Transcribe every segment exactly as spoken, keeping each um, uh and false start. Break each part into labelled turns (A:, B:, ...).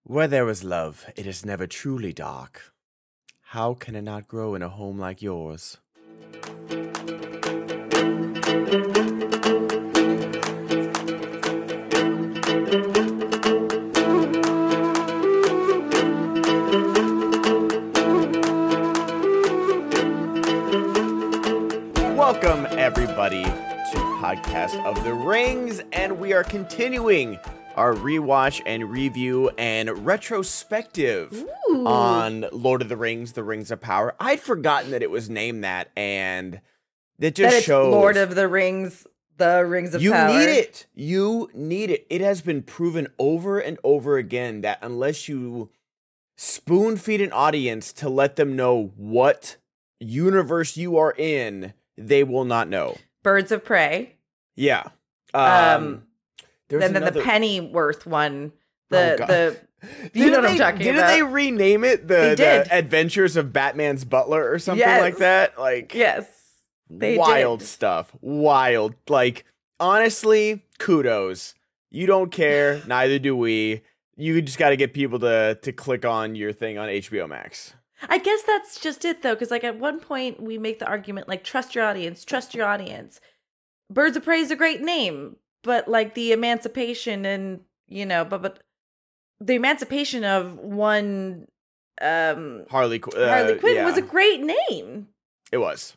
A: Where there is love, it is never truly dark. How can it not grow in a home like yours? Welcome, everybody, to Podcast of the Rings, and we are continuing our rewatch and review and retrospective
B: Ooh.
A: on Lord of the Rings, The Rings of Power. I'd forgotten that it was named that, and it just
B: that it's
A: shows
B: Lord of the Rings, the Rings of
A: you
B: Power.
A: need it. You need it. It has been proven over and over again that unless you spoon feed an audience to let them know what universe you are in, they will not know.
B: Birds of Prey.
A: Yeah. Um,
B: Um,
A: there's
B: and then
A: another-
B: the Pennyworth one. The
A: Oh, God.
B: the you
A: Didn't
B: know what
A: they,
B: I'm talking
A: didn't
B: about.
A: they rename it the,
B: They
A: the
B: did.
A: Adventures of Batman's Butler or something
B: Yes.
A: like that? Like,
B: Yes. They
A: wild
B: did.
A: stuff. Wild. Like, honestly, kudos. You don't care. Neither do we. You just got to get people to to click on your thing on H B O Max.
B: I guess that's just it though, because like at one point we make the argument like trust your audience, trust your audience. Birds of Prey is a great name, but like the emancipation and you know, but but the emancipation of one um
A: Harley, Qu- uh,
B: Harley Quinn
A: yeah,
B: was a great name.
A: it was.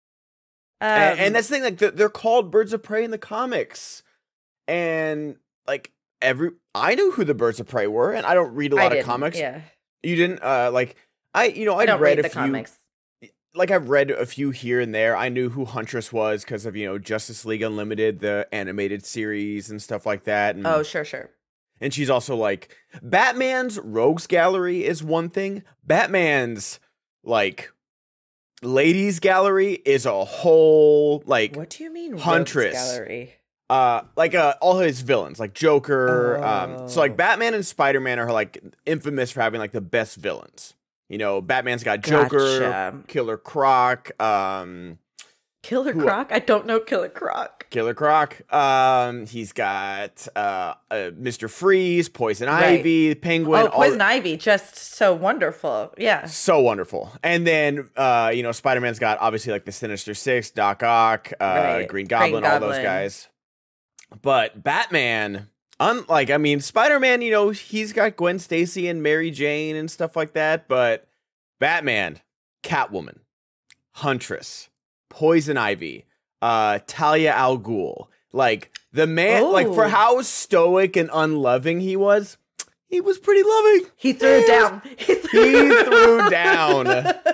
B: Um,
A: and, and that's the thing, like they're, they're called Birds of Prey in the comics, and like every I knew who the Birds of Prey were, and I don't read a
B: I
A: lot of
B: didn't,
A: comics.
B: Yeah,
A: You didn't, uh, like I, you know,
B: I
A: I'd
B: don't
A: read
B: read
A: a
B: the
A: few,
B: comics.
A: like I've read a few here and there. I knew who Huntress was because of you know Justice League Unlimited, the animated series and stuff like that. And,
B: Oh, sure, sure.
A: and she's also like Batman's Rogues Gallery is one thing. Batman's like Ladies Gallery is a whole like.
B: What do you mean,
A: Huntress.
B: Rogues Gallery?
A: Uh, like uh, all his villains, like Joker. Um, so like
B: Oh.
A: Batman and Spider-Man are like infamous for having like the best villains. You know, Batman's got Joker,
B: Gotcha.
A: Killer Croc, um,
B: Killer
A: Who-
B: Croc? I don't know Killer Croc.
A: Killer Croc. Um, he's got uh, uh Mister Freeze, Poison
B: Right.
A: Ivy, Penguin.
B: Oh, Poison
A: all,
B: Ivy, just so wonderful. Yeah.
A: so wonderful. And then uh, you know, Spider-Man's got obviously like the Sinister Six, Doc Ock, uh,
B: Right.
A: Green Goblin,
B: Green
A: all those
B: Goblin.
A: guys. But Batman, unlike I mean, Spider-Man, you know, he's got Gwen Stacy and Mary Jane and stuff like that. But Batman, Catwoman, Huntress, Poison Ivy, uh, Talia al Ghul. Like the man, like for
B: Oh.
A: how stoic and unloving he was, he was pretty loving.
B: He threw it
A: He
B: down. He
A: He threw down.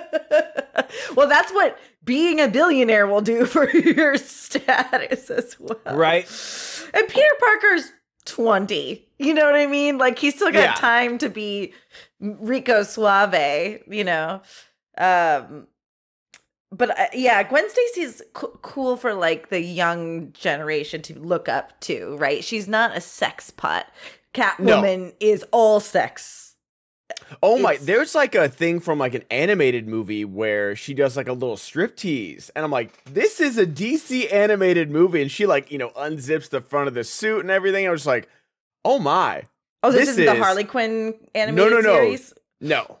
B: Well, that's what being a billionaire will do for your status as well.
A: Right.
B: And Peter Parker's twenty. You know what I mean? Like he's still got
A: Yeah.
B: time to be Rico Suave, you know. Um but uh, yeah, Gwen Stacy's co- cool for like the young generation to look up to, right? She's not a sex pot. Catwoman is all sex.
A: Oh my,
B: It's-
A: there's like a thing from like an animated movie where she does like a little striptease. And I'm like, this is a D C animated movie. And she like, you know, unzips the front of the suit and everything. I was just like, oh my.
B: Oh, this,
A: This
B: isn't the
A: is-
B: Harley Quinn animated
A: no, no.
B: series?
A: No.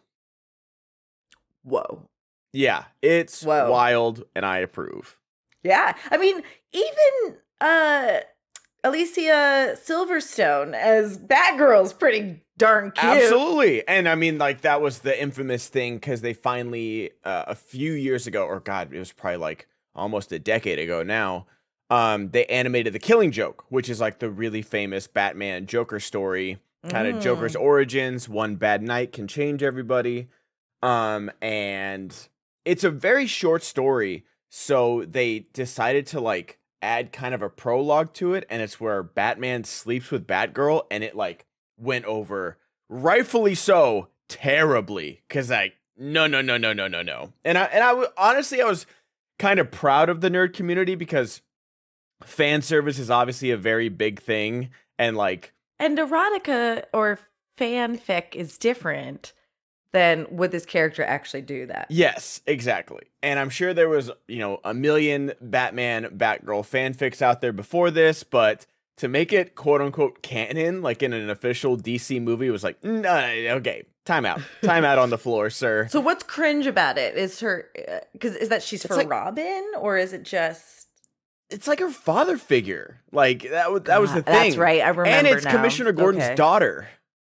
B: Whoa.
A: Yeah, it's
B: Whoa.
A: wild and I approve.
B: Yeah. I mean, even uh Alicia Silverstone as Batgirl's pretty darn cute.
A: Absolutely. And I mean, like, that was the infamous thing because they finally, uh, a few years ago, or God, it was probably like almost a decade ago now, um, they animated The Killing Joke, which is like the really famous Batman Joker story, kind of
B: Mm.
A: Joker's origins. One bad night can change everybody. Um, and it's a very short story. So they decided to like add kind of a prologue to it. And it's where Batman sleeps with Batgirl and it like went over, rightfully so, terribly. Cause like, no, no, no, no, no, no, no. And I, and I w- honestly, I was kind of proud of the nerd community because fan service is obviously a very big thing. And like,
B: And erotica or fanfic is different than would this character actually do that.
A: yes, exactly. And I'm sure there was, you know, a million Batman, Batgirl fanfics out there before this, but to make it quote unquote canon, like in an official D C movie, was like, no, okay, time out, time out on the floor, sir.
B: So what's cringe about it? Is her because is that she's
A: It's
B: for
A: like-
B: Robin, or is it just
A: It's like her father figure. Like that was that was the
B: God,
A: thing.
B: That's right. I remember.
A: And it's
B: now.
A: Commissioner Gordon's
B: Okay.
A: daughter.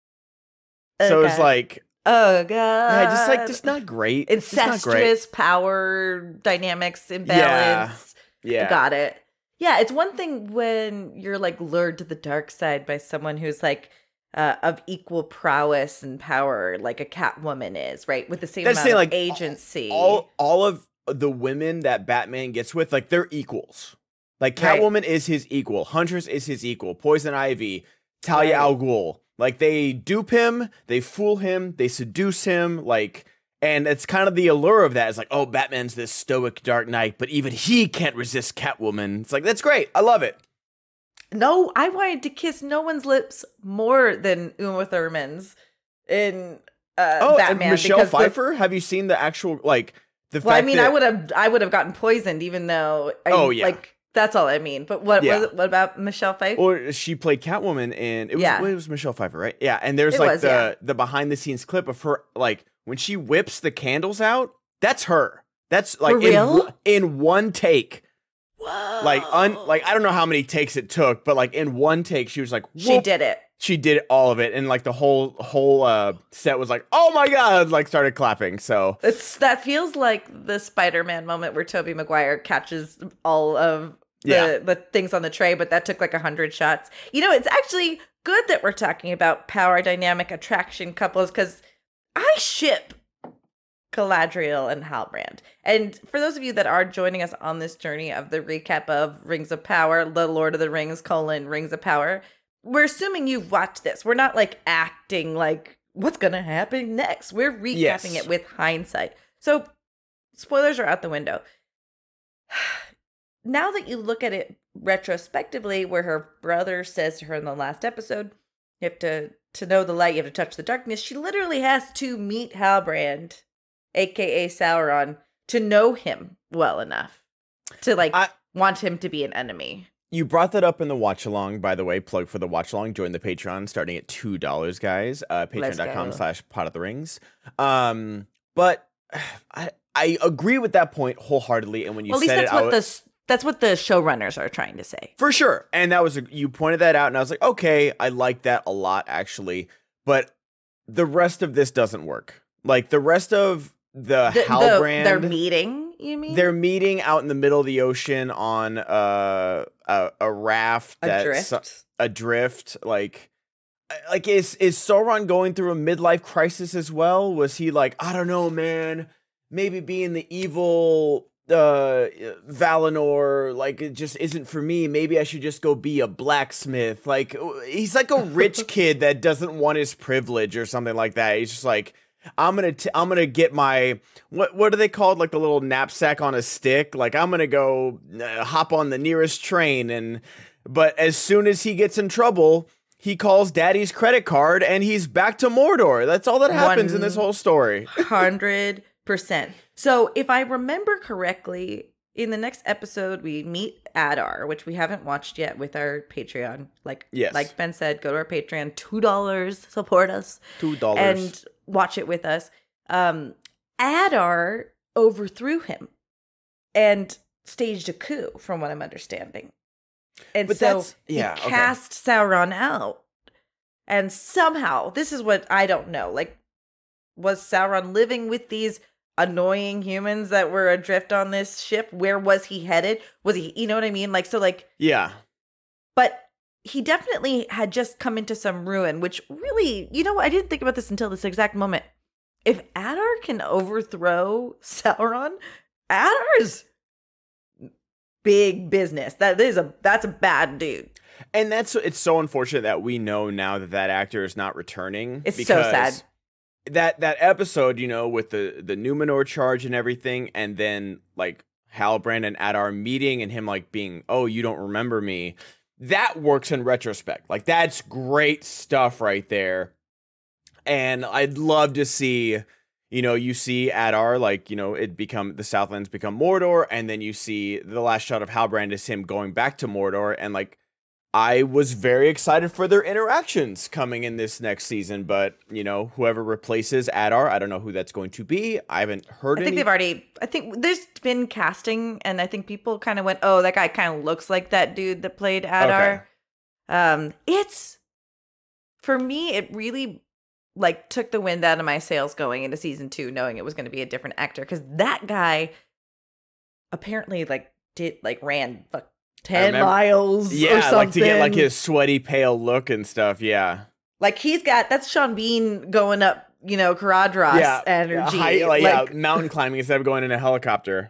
A: So it's
B: Okay.
A: like,
B: Oh god.
A: yeah, just like just not great. It's just not great.
B: Incestuous power dynamics imbalance.
A: Yeah.
B: Got it. Yeah, it's one thing when you're like lured to the dark side by someone who's like uh, of equal prowess and power, like a Catwoman is, right? With the same
A: That's
B: amount
A: the thing,
B: of
A: like,
B: agency.
A: all all of the women that Batman gets with, like they're equals. Like
B: Right.
A: Catwoman is his equal, Huntress is his equal, Poison Ivy, Talia
B: Right.
A: al Ghul. Like they dupe him, they fool him, they seduce him, like, and it's kind of the allure of that. It's like, oh, Batman's this stoic Dark Knight, but even he can't resist Catwoman. It's like, that's great. I love it.
B: No, I wanted to kiss no one's lips more than Uma Thurman's in uh,
A: Oh,
B: Batman.
A: and Michelle
B: because the-
A: Pfeiffer. Have you seen the actual like the
B: well, I
A: fact
B: mean,
A: that
B: I would have, I would have gotten poisoned, even though. I,
A: Oh, yeah.
B: like that's all I mean. But what
A: Yeah.
B: was it, what about Michelle Pfeiffer?
A: Or she played Catwoman, and it was
B: Yeah.
A: well, it was Michelle Pfeiffer, right? Yeah, and there's
B: It
A: like
B: was,
A: the
B: yeah.
A: the behind the scenes clip of her, like when she whips the candles out. That's her. That's like in,
B: real?
A: one- in one take.
B: Whoa!
A: Like un like I don't know how many takes it took, but like in one take, she was like,
B: she
A: whoop.
B: did it.
A: She did all of it, and like the whole whole uh set was like, oh my god, like started clapping. So
B: It's that feels like the Spider-Man moment where Tobey Maguire catches all of the
A: Yeah.
B: the things on the tray, but that took like a hundred shots. You know, it's actually good that we're talking about power dynamic attraction couples because I ship Galadriel and Halbrand. And for those of you that are joining us on this journey of the recap of Rings of Power, The Lord of the Rings, colon, Rings of Power, we're assuming you've watched this. We're not like acting like what's going to happen next. We're recapping
A: Yes.
B: it with hindsight. So spoilers are out the window. Now that you look at it retrospectively, where her brother says to her in the last episode, you have to, to know the light, you have to touch the darkness. She literally has to meet Halbrand, aka Sauron, to know him well enough to like
A: I-
B: want him to be an enemy.
A: you brought that up in the watch along, by the way. Plug for the watch along. Join the Patreon starting at two dollars, guys. Uh,
B: Let's
A: Patreon.com
B: go.
A: slash Pot of the Rings. Um, but I I agree with that point wholeheartedly. And when you
B: Well, at least
A: said
B: that's
A: it, I
B: what
A: wa-
B: the s- that's what the showrunners are trying to say.
A: for sure. And that was a, you pointed that out, and I was like, okay, I like that a lot actually. But the rest of this doesn't work. Like the rest of the,
B: The, the,
A: Halbrand,
B: their meeting, you mean?
A: they're meeting out in the middle of the ocean on uh, a a raft that's
B: adrift.
A: adrift. Like, like is is Sauron going through a midlife crisis as well? Was he like, I don't know, man, maybe being the evil uh Valinor, like it just isn't for me. Maybe I should just go be a blacksmith. Like he's like a rich kid that doesn't want his privilege or something like that. He's just like, I'm gonna t- I'm gonna get my what what are they called, like the little knapsack on a stick, like I'm gonna go uh, hop on the nearest train. And but as soon as he gets in trouble, he calls daddy's credit card and he's back to Mordor. That's all that happens in this
B: One-
A: whole story.
B: Hundred percent. So if I remember correctly, in the next episode we meet Adar, which we haven't watched yet with our Patreon. Like
A: Yes.
B: like Ben said, go to our Patreon, two dollars, support us.
A: Two dollars.
B: And watch it with us. Um, Adar overthrew him and staged a coup, from what I'm understanding. And
A: But
B: so
A: that's-
B: he
A: yeah, okay.
B: cast Sauron out. And somehow, this is what I don't know. Like, was Sauron living with these annoying humans that were adrift on this ship? Where was he headed? Was he, you know what I mean? Like, so, like,
A: Yeah.
B: but he definitely had just come into some ruin, which really, you know what? I didn't think about this until this exact moment. If Adar can overthrow Sauron, Adar's big business. That is a that's a bad dude.
A: And that's it's so unfortunate that we know now that that actor is not returning.
B: It's so sad.
A: because That that episode, you know, with the the Numenor charge and everything, and then like Halbrand and Adar meeting and him like being, oh, you don't remember me. That works in retrospect. Like that's great stuff right there. And I'd love to see, you know, you see Adar, like, you know, it become the Southlands become Mordor, and then you see the last shot of Halbrand is him going back to Mordor, and like I was very excited for their interactions coming in this next season, but you know, whoever replaces Adar, I don't know who that's going to be. I haven't heard
B: I think
A: any.
B: they've already, I think there's been casting, and I think people kind of went, oh, that guy kind of looks like that dude that played Adar. Okay. Um, it's, for me, it really like took the wind out of my sails going into season two, knowing it was going to be a different actor, because that guy apparently like did like ran like ten miles
A: yeah,
B: or something.
A: like to get like his sweaty pale look and stuff. Yeah,
B: like he's got that's Sean Bean going up, you know, Caradros
A: yeah,
B: energy,
A: yeah, high, like,
B: like,
A: yeah, mountain climbing instead of going in a helicopter.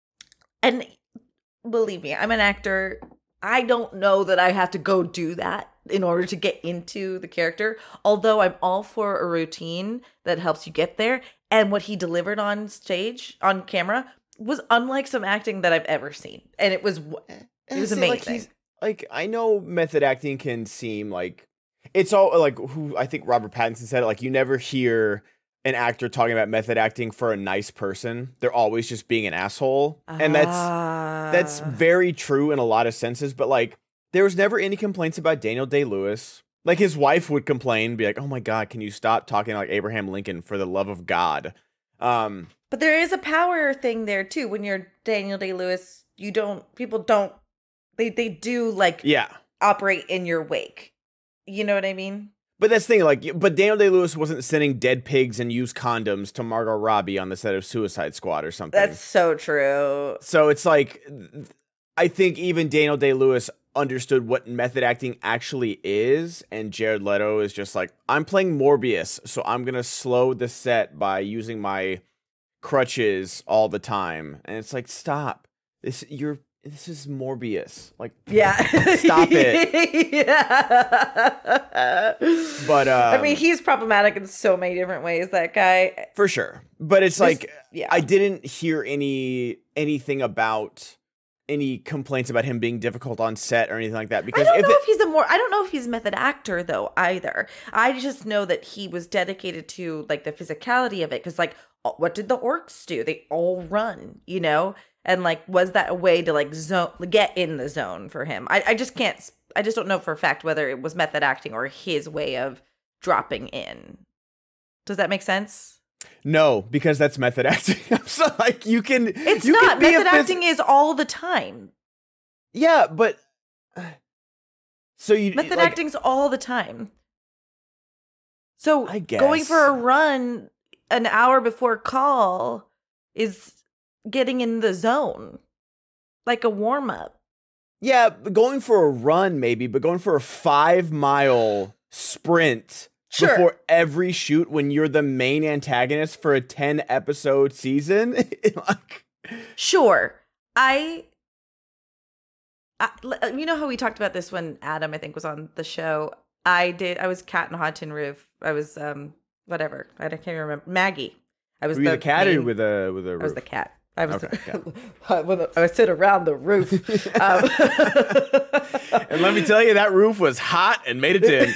B: And believe me, I'm an actor. I don't know that I have to go do that in order to get into the character. Although I'm all for a routine that helps you get there. And what he delivered on stage, on camera, was unlike some acting that I've ever seen. And it was it was
A: See,
B: amazing.
A: Like, he's, like I know method acting can seem like it's all like who I think Robert Pattinson said it, like you never hear an actor talking about method acting for a nice person. They're always just being an asshole. And that's
B: uh,
A: that's very true in a lot of senses, but like there was never any complaints about Daniel Day-Lewis. Like his wife would complain, be like, "Oh my God, can you stop talking like Abraham Lincoln for the love of God?" Um,
B: but there is a power thing there too. When you're Daniel Day-Lewis, you don't people don't they they do like
A: yeah.
B: operate in your wake. You know what I mean?
A: But that's the thing, like, but Daniel Day-Lewis wasn't sending dead pigs and used condoms to Margot Robbie on the set of Suicide Squad or something.
B: That's so true.
A: So it's like, I think even Daniel Day-Lewis understood what method acting actually is, and Jared Leto is just like, I'm playing Morbius, so I'm gonna slow the set by using my crutches all the time. And it's like, stop. This you're this is Morbius. Like,
B: yeah.
A: Stop it.
B: Yeah.
A: But um,
B: I mean, he's problematic in so many different ways, that guy.
A: For sure. But it's There's, like
B: yeah.
A: I didn't hear any anything about any complaints about him being difficult on set or anything like that. Because
B: I don't
A: if
B: know
A: it,
B: if he's a more I don't know if he's a method actor though either. I just know that he was dedicated to like the physicality of it, because like what did the orcs do? They all run, you know? And like, was that a way to like zone, get in the zone for him? I, I just can't, I just don't know for a fact whether it was method acting or his way of dropping in. Does that make sense?
A: No, because that's method acting. So like you can,
B: it's
A: you
B: not.
A: Can be
B: method
A: phys-
B: acting is all the time.
A: Yeah, but so you
B: method
A: like,
B: acting's all the time. So
A: I guess.
B: Going for a run an hour before call is getting in the zone, like a warm up.
A: Yeah, going for a run maybe, but going for a five mile sprint
B: sure.
A: before every shoot when you're the main antagonist for a ten episode season, like,
B: sure. I, I, you know how we talked about this when Adam, I think, was on the show. I did. I was Cat in a Hot Tin Roof. I was um whatever. I can't even remember. Maggie. I was
A: Were
B: the,
A: you the cat
B: main,
A: or with a with a roof?
B: I was the cat. I was
A: okay,
B: the, I would sit around the roof. um,
A: and let me tell you, that roof was hot and made it in.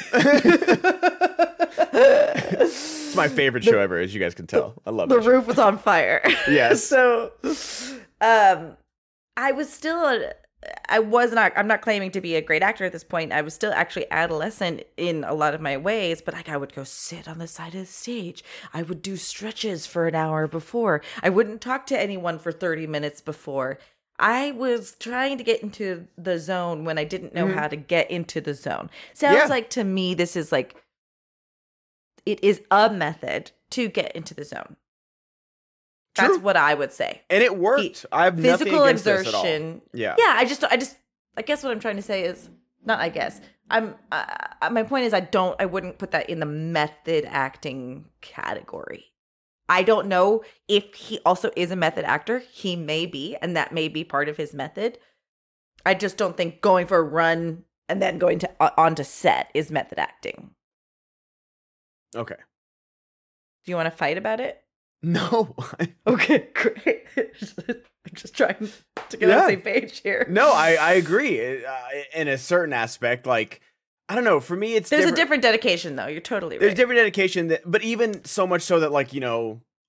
A: It's my favorite show the, ever, as you guys can tell. I love it.
B: The roof was on fire.
A: Yes.
B: So, um, I was still. I was not, I'm not claiming to be a great actor at this point. I was still actually adolescent in a lot of my ways, but like I would go sit on the side of the stage. I would do stretches for an hour before. I wouldn't talk to anyone for thirty minutes before. I was trying to get into the zone when I didn't know mm-hmm. how to get into the zone. Sounds yeah. like to me, this is like, it is a method to get into the zone. True. That's what I would say.
A: And it worked. I have
B: physical
A: nothing against
B: exertion.
A: This at all. Yeah.
B: Yeah. I just, I just, I guess what I'm trying to say is not, I guess I'm, uh, my point is I don't, I wouldn't put that in the method acting category. I don't know if he also is a method actor. He may be, and that may be part of his method. I just don't think going for a run and then going to uh, onto set is method acting.
A: Okay.
B: Do you want to fight about it?
A: No.
B: Okay, great. I'm just trying to get yeah. on the same page here.
A: No, I, I agree. Uh, in a certain aspect, like, I don't know, for me, it's
B: There's
A: different.
B: a different dedication, though. You're totally right.
A: There's different dedication, that, but even so much so that, like, you know,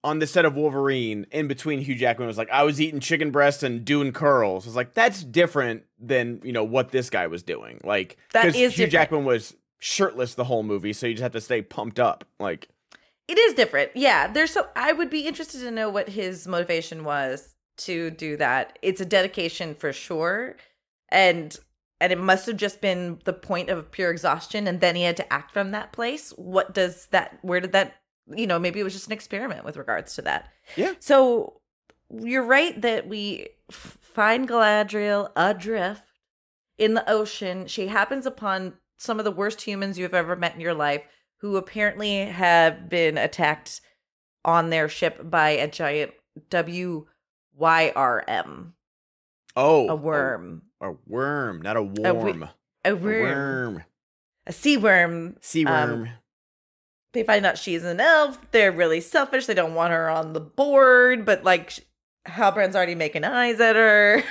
A: on the set of Wolverine, in between, Hugh Jackman was like, I was eating chicken breast and doing curls. It's like, that's different than, you know, what this guy was doing. Like,
B: That
A: because
B: is
A: Hugh
B: different.
A: Jackman was shirtless the whole movie, so you just have to stay pumped up. Like,
B: It is different. Yeah. There's so I would be interested to know what his motivation was to do that. It's a dedication for sure. And and it must have just been the point of pure exhaustion, and then he had to act from that place. What does that where did that you know, maybe it was just an experiment with regards to that.
A: Yeah.
B: So you're right that we f- find Galadriel adrift in the ocean. She happens upon some of the worst humans you've ever met in your life, who apparently have been attacked on their ship by a giant W Y R M.
A: oh.
B: A worm.
A: A, a worm, not a
B: A wi-
A: worm.
B: A
A: A
B: worm.
A: worm.
B: A sea worm.
A: Sea
B: Um,
A: worm.
B: They find out she's an elf. They're really selfish. They don't want her on the board, but like sh- Halbrand's already making eyes at her.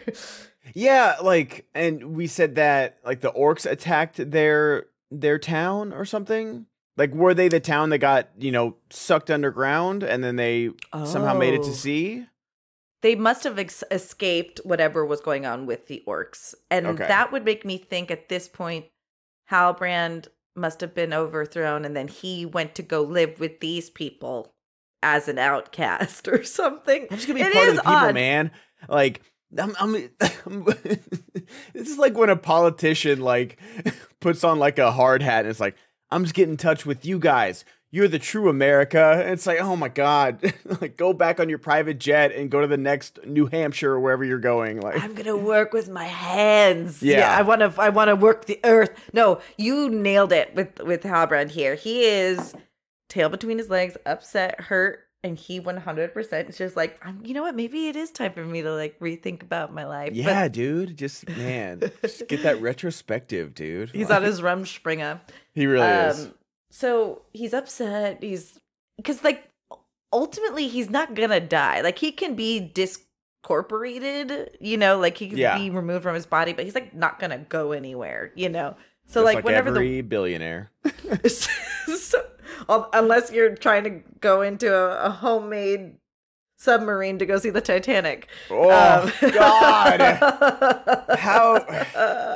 A: Yeah, like, and we said that, like, the orcs attacked their their town or something. Like, were they the town that got, you know, sucked underground and then they somehow made it to
B: Oh.
A: sea?
B: They must have ex- escaped whatever was going on with the orcs. And
A: Okay.
B: that would make me think at this point, Halbrand must have been overthrown, and then he went to go live with these people as an outcast or something.
A: I'm just gonna be
B: It
A: part of
B: is
A: the people,
B: odd.
A: man. Like, I'm, I'm, I'm this is like when a politician like puts on like a hard hat and it's like, I'm just getting in touch with you guys. You're the true America. And it's like, oh my God, like go back on your private jet and go to the next New Hampshire or wherever you're going. Like,
B: I'm gonna work with my hands.
A: Yeah.
B: I want to. I want to work the earth. No, you nailed it with with Halbrand here. He is tail between his legs, upset, hurt, and he one hundred percent is just like, I'm, you know what? Maybe it is time for me to like rethink about my life.
A: yeah, dude, just man, just get that retrospective, dude.
B: But he's
A: Like,
B: on his Rumspringa.
A: he really is.
B: Um, so he's upset. He's because like ultimately he's not gonna die. Like he can be discorporated, you know, like he can
A: Yeah.
B: be removed from his body, but he's like not gonna go anywhere, you know. So
A: Just
B: like,
A: like
B: whenever
A: every billionaire.
B: the so, um, unless you're trying to go into a, a homemade submarine to go see the Titanic.
A: Oh
B: Um,
A: God. How-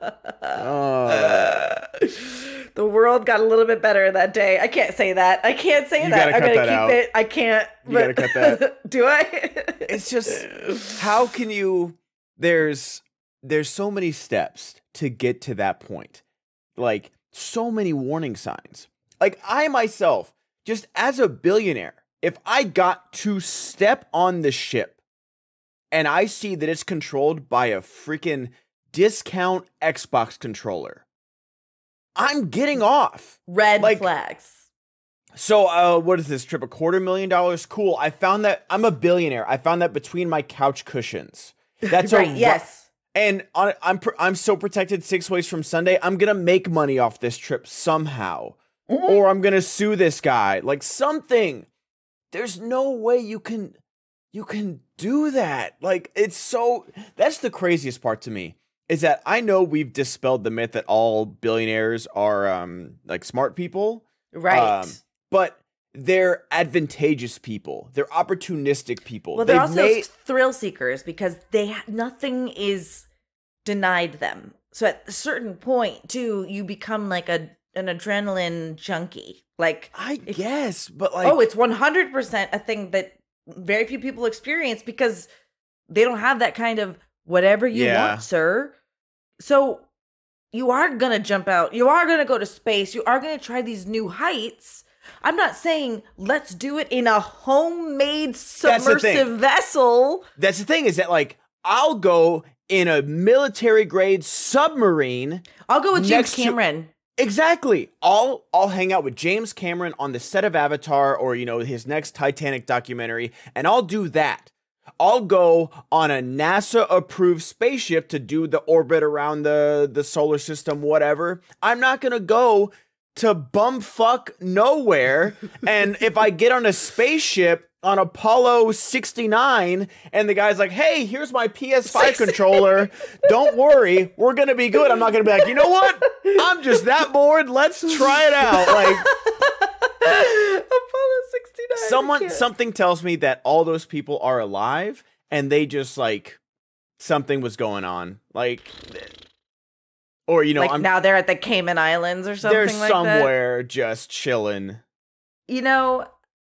A: Oh.
B: The world got a little bit better that day. I can't say that. I can't say
A: You
B: that.
A: gotta
B: I'm
A: cut
B: gonna
A: that
B: keep
A: out.
B: it. I can't.
A: You gotta cut that.
B: Do I?
A: It's just, how can you, there's there's so many steps to get to that point. Like, so many warning signs. Like, I myself, just as a billionaire, if I got to step on the ship and I see that it's controlled by a freaking discount Xbox controller, I'm getting off.
B: Red
A: Like-
B: flags.
A: So, uh, what is this trip? A quarter million dollars? Cool. I found that I'm a billionaire. I found that between my couch cushions. That's
B: right.
A: a ru-
B: Yes.
A: And on, I'm pr- I'm so protected six ways from Sunday. I'm gonna make money off this trip somehow,
B: Mhm.
A: or I'm gonna sue this guy. Like something. There's no way you can you can do that. Like it's so. That's the craziest part to me. Is that I know we've dispelled the myth that all billionaires are um like smart people.
B: Right.
A: Um, but they're advantageous people. They're opportunistic people.
B: Well, they're
A: They've
B: also
A: made-
B: thrill seekers because they ha- nothing is denied them. So at a certain point, too, you become like a an adrenaline junkie. Like,
A: I
B: if-
A: guess, but like,
B: oh, it's one hundred percent a thing that very few people experience because they don't have that kind of whatever you
A: Yeah.
B: want, sir. So you are gonna jump out. You are gonna go to space. You are gonna try these new heights. I'm not saying let's do it in a homemade
A: the
B: submersive
A: thing.
B: vessel.
A: that's the thing is that like I'll go in a military grade submarine.
B: I'll go with James
A: Next to-
B: Cameron.
A: Exactly. I'll I'll hang out with James Cameron on the set of Avatar or you know his next Titanic documentary, and I'll do that. I'll go on a NASA approved spaceship to do the orbit around the the solar system, whatever. I'm not gonna go to bumfuck nowhere. And if I get on a spaceship on Apollo sixty-nine and the guy's like, hey, here's my P S five controller. Don't worry, we're gonna be good. I'm not gonna be like, you know what? I'm just that bored. Let's try it out. Like
B: Apollo sixty-nine.
A: someone
B: Cute.
A: something tells me that all those people are alive and they just like something was going on. Like or you know,
B: like
A: I'm
B: now they're at the Cayman Islands or something
A: they're
B: like that.
A: somewhere just chilling.
B: You know,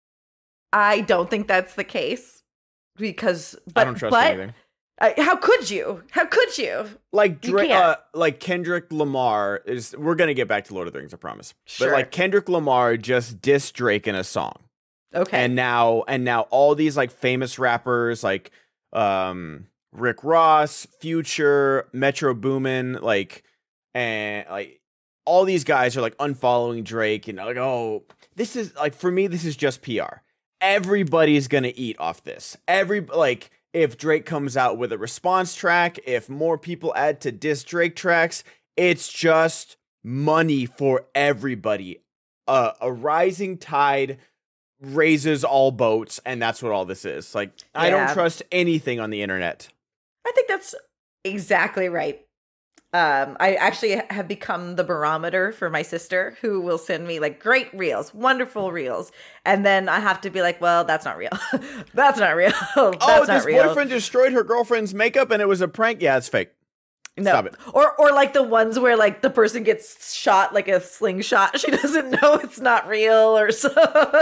B: I don't think that's the case because but
A: I don't trust
B: but
A: anything.
B: uh, how could you? How could you?
A: Like
B: You
A: Dra-
B: can't.
A: uh, like Kendrick Lamar is we're going to get back to Lord of the Rings, I promise.
B: Sure.
A: But like Kendrick Lamar just dissed Drake in a song.
B: Okay.
A: And now and now all these like famous rappers like um Rick Ross, Future, Metro Boomin, like and like all these guys are like unfollowing Drake and like, oh, this is like for me, this is just P R. Everybody's gonna eat off this. Every like if Drake comes out with a response track, if more people add to diss Drake tracks, it's just money for everybody. Uh, a rising tide raises all boats, and that's what all this is. Like, I don't
B: Yeah.
A: trust anything on the internet.
B: I think that's exactly right. Um, I actually have become the barometer for my sister, who will send me like great reels, wonderful reels, and then I have to be like, "Well, that's not real. That's not real. That's
A: oh,
B: not
A: this
B: real."
A: boyfriend destroyed her girlfriend's makeup, and it was a prank. Yeah, it's fake.
B: No.
A: Stop it.
B: Or or like the ones where like the person gets shot like a slingshot. She doesn't know it's not real or so.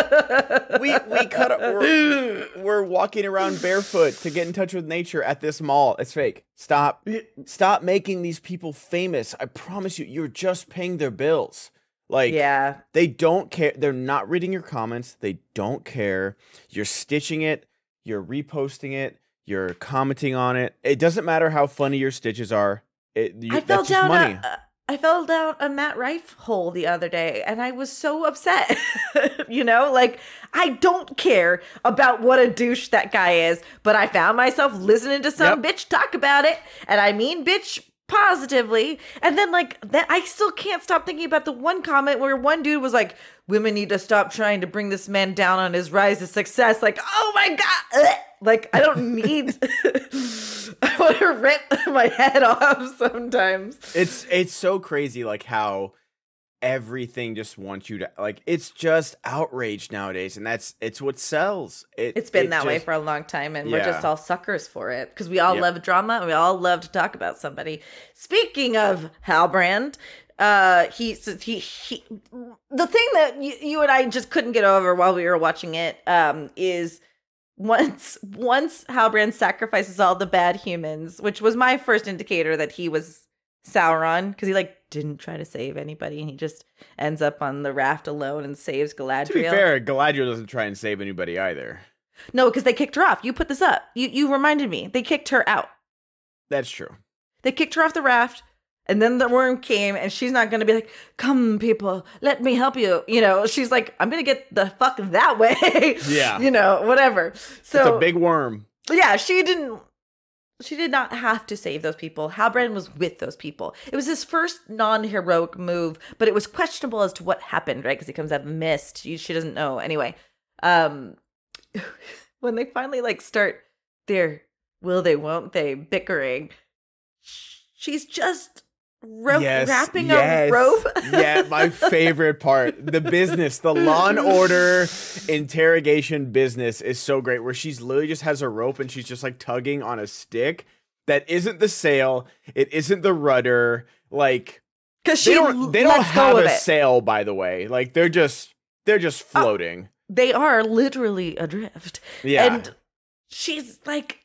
A: We we cut up. We're, we're walking around barefoot to get in touch with nature at this mall. It's fake. Stop. Stop making these people famous. I promise you, you're just paying their bills. Like,
B: Yeah.
A: they don't care. They're not reading your comments. They don't care. You're stitching it. You're reposting it. You're commenting on it. It doesn't matter how funny your stitches are. It, you,
B: I fell
A: that's just
B: down
A: money.
B: a, a I fell down a Matt Rife hole the other day and I was so upset. You know, like I don't care about what a douche that guy is, but I found myself listening to some
A: Yep.
B: bitch talk about it, and I mean bitch positively. And then like that I still can't stop thinking about the one comment where one dude was like, women need to stop trying to bring this man down on his rise to success. Like, oh my God. Ugh. Like, I don't need I want to rip my head off sometimes.
A: It's it's so crazy, like how everything just wants you to like. It's just outrage nowadays, and that's it's what sells. It,
B: It's been
A: it
B: that way
A: just-
B: for a long time, and we're just
A: Yeah.
B: all suckers for it because we all
A: Yep.
B: love drama and we all love to talk about somebody. Speaking of Halbrand, uh, he so he he. The thing that you, you and I just couldn't get over while we were watching it, um, is once once Halbrand sacrifices all the bad humans, which was my first indicator that he was Sauron, because he like didn't try to save anybody and he just ends up on the raft alone and saves Galadriel.
A: To be fair, Galadriel doesn't try and save anybody either.
B: No, because they kicked her off. You put this up. You you reminded me. They kicked her out.
A: That's true.
B: They kicked her off the raft, and then the worm came, and she's not going to be like, "Come, people, let me help you." You know, she's like, "I'm going to get the fuck that way."
A: Yeah.
B: You know, whatever. So
A: It's a big worm.
B: yeah, she didn't. She did not have to save those people. Halbrand was with those people. It was his first non-heroic move, but it was questionable as to what happened, right? Because he comes out of the mist. She, she doesn't know. Anyway, um, when they finally like start their will they, won't they bickering, she's just ro- wrapping
A: yes.
B: a rope.
A: Yeah, my favorite part. The business, the Law and Order interrogation business is so great, where she's literally just has a rope and she's just like tugging on a stick that isn't the sail, it isn't the rudder. Like
B: Because she
A: they don't they don't
B: lets
A: have
B: go of
A: a
B: it.
A: sail, by the way. Like they're just they're just floating.
B: They are literally adrift.
A: Yeah.
B: And she's like,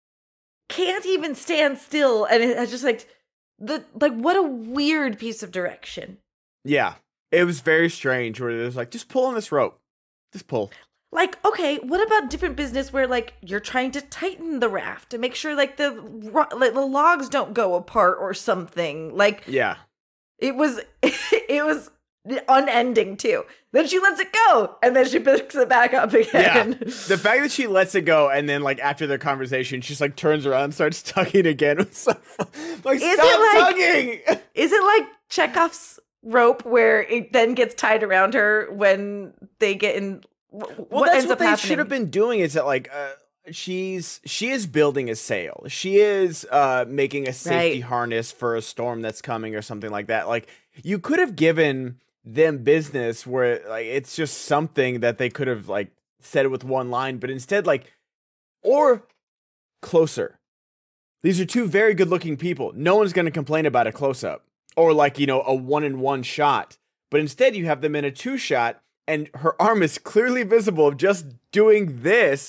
B: can't even stand still. And it's just like, the like, what a weird piece of direction.
A: Yeah. It was very strange where it was like, just pull on this rope. Just pull.
B: Like, okay, what about different business where like you're trying to tighten the raft to make sure like the ro- like, the logs don't go apart or something? Like,
A: Yeah.
B: it was it was unending too. Then she lets it go, and then she picks it back up
A: Yeah.
B: again.
A: The fact that she lets it go and then like after their conversation, she's like turns around and starts tugging again. It's so fun. Like,
B: Is
A: stop
B: it like-
A: tugging.
B: Is it like Chekhov's rope where it then gets tied around her when they get in?
A: Well,
B: what
A: that's
B: ends
A: what
B: up
A: they
B: happening?
A: should have been doing. Is that like uh, she's she is building a sail. She is uh, making a safety
B: Right.
A: harness for a storm that's coming or something like that. Like you could have given them business where like it's just something that they could have like said it with one line, but instead like, or closer. These are two very good looking people. No one's going to complain about a close up or like, you know, a one in one shot, but instead you have them in a two shot and her arm is clearly visible of just doing this.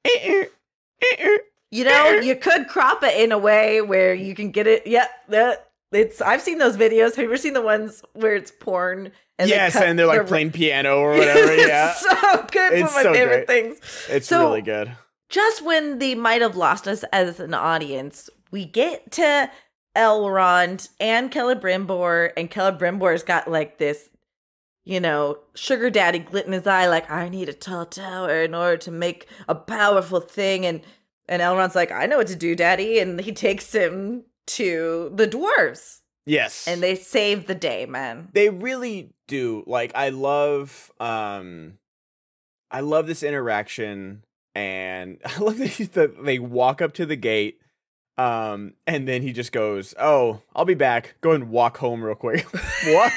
B: You know, you could crop it in a way where you can get it. Yeah, that it's. I've seen those videos. Have you ever seen the ones where it's porn?
A: And yes, they and they're like playing piano or whatever. Yeah,
B: it's so good. It's one of my so favorite great. things.
A: It's
B: so,
A: really good.
B: Just when they might have lost us as an audience, we get to Elrond and Celebrimbor, and Celebrimbor's got like this, you know, sugar daddy glit in his eye, like, I need a tall tower in order to make a powerful thing. And and Elrond's like, I know what to do, daddy. And he takes him to the dwarves.
A: Yes.
B: And they save the day, man.
A: They really do. Like, I love, um, I love this interaction. And I love that they walk up to the gate. Um, and then he just goes, oh, I'll be back. Go and walk home real quick. What?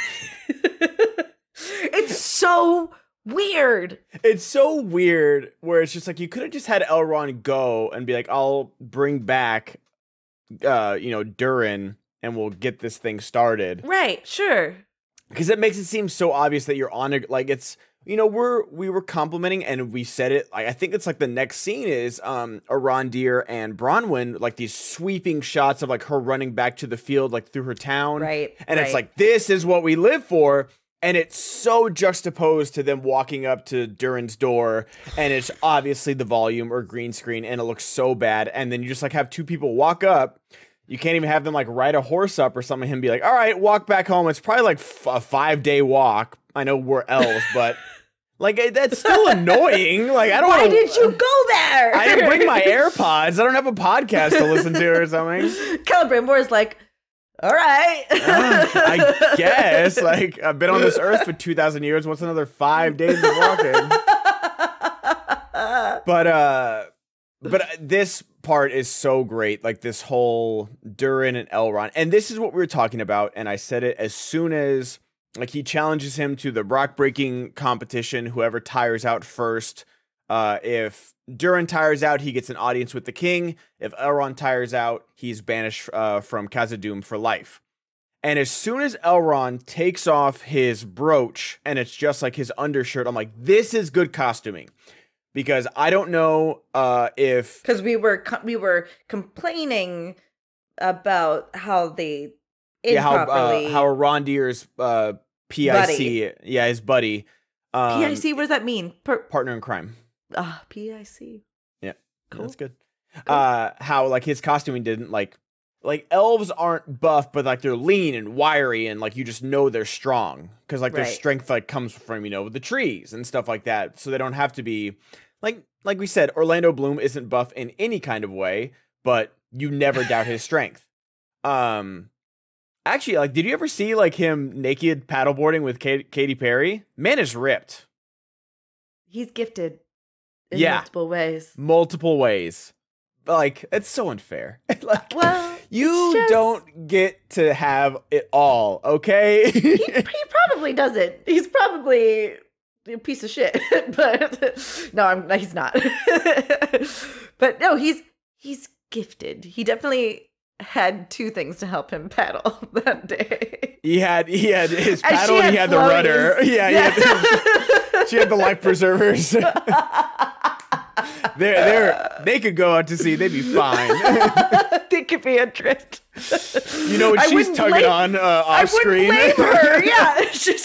B: It's so weird.
A: It's so weird where it's just like you could have just had Elrond go and be like, I'll bring back uh, you know, Durin and we'll get this thing started.
B: Right, sure.
A: Because it makes it seem so obvious that you're on a like it's you know, we're we were complimenting and we said it like I think it's like the next scene is um Arondir and Bronwyn, like these sweeping shots of like her running back to the field like through her town.
B: Right.
A: And
B: right.
A: it's like this is what we live for. And it's so juxtaposed to them walking up to Durin's door, and it's obviously the volume or green screen, and it looks so bad. And then you just like have two people walk up. You can't even have them like ride a horse up or something. Him be like, "All right, walk back home." It's probably like f- a five day walk. I know we're elves, but like that's still annoying. Like I don't.
B: Why
A: wanna,
B: did you go there?
A: I didn't bring my AirPods. I don't have a podcast to listen to or something.
B: Celebrimbor is like, all right.
A: uh, I guess. Like, I've been on this earth for two thousand years. What's another five days of walking? But, uh, but this part is so great. Like, this whole Durin and Elrond. And this is what we were talking about. And I said it as soon as, like, he challenges him to the rock breaking competition. Whoever tires out first. Uh, if Durin tires out, he gets an audience with the king. If Elrond tires out, he's banished uh, from Khazad-dûm for life. And as soon as Elrond takes off his brooch, and it's just like his undershirt, I'm like, this is good costuming. Because I don't know uh, if...
B: Because we were co- we were complaining about how they improperly...
A: Yeah, how, uh, how Arondir's uh, P I C, buddy. yeah, his buddy... Um,
B: P I C, what does that mean? Per-
A: partner in crime.
B: Ah, uh, P I C.
A: Yeah,
B: cool.
A: Yeah, that's good.
B: Cool.
A: Uh, how like his costuming didn't like, like elves aren't buff, but like they're lean and wiry, and like you just know they're strong because like
B: right.
A: their strength like comes from you know the trees and stuff like that. So they don't have to be like like we said. Orlando Bloom isn't buff in any kind of way, but you never doubt his strength. Um, actually, like, did you ever see like him naked paddleboarding with Kate, Katy Perry? Man is ripped.
B: He's gifted. In
A: yeah,
B: multiple ways.
A: Multiple ways. Like, it's so unfair. Like,
B: well,
A: you
B: just...
A: don't get to have it all, okay?
B: he, he probably doesn't. He's probably a piece of shit. But no, I'm he's not. But no, he's he's gifted. He definitely had two things to help him paddle that day.
A: He had he had his paddle and, and he had floaties. The rudder. Yeah, yeah. He had the, she had the life preservers. They're, they're, they could go out to sea. They'd be fine.
B: They could be adrift.
A: You know what she's tugging blame, on uh, off I screen?
B: I wouldn't blame her. Yeah.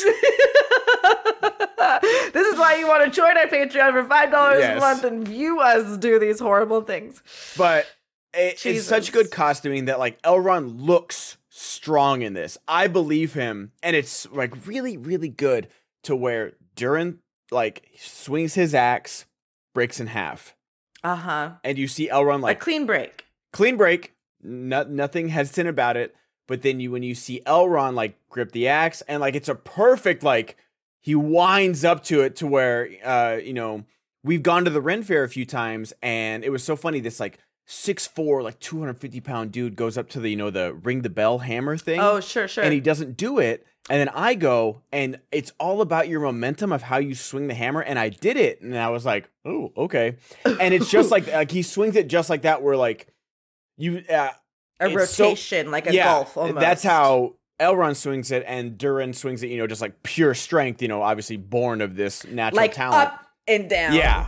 B: This is why you want to join our Patreon for five dollars yes. a month and view us do these horrible things.
A: But it, it's such good costuming that like Elrond looks strong in this. I believe him. And it's like really, really good to where Durin like swings his axe, breaks in half.
B: Uh-huh.
A: And you see Elrond like...
B: A clean break.
A: Clean break. No, nothing hesitant about it. But then you when you see Elrond like grip the axe and like it's a perfect like he winds up to it to where uh you know we've gone to the Ren Fair a few times and it was so funny this like six foot four, like two hundred fifty pound dude goes up to the, you know, the ring the bell hammer thing.
B: Oh, sure, sure.
A: And he doesn't do it. And then I go, and it's all about your momentum of how you swing the hammer. And I did it. And I was like, oh, okay. And it's just like, like he swings it just like that, where like you, uh,
B: a rotation, so, like a
A: yeah,
B: golf almost.
A: That's how Elrond swings it, and Durin swings it, you know, just like pure strength, you know, obviously born of this natural
B: like
A: talent.
B: Up and down.
A: Yeah.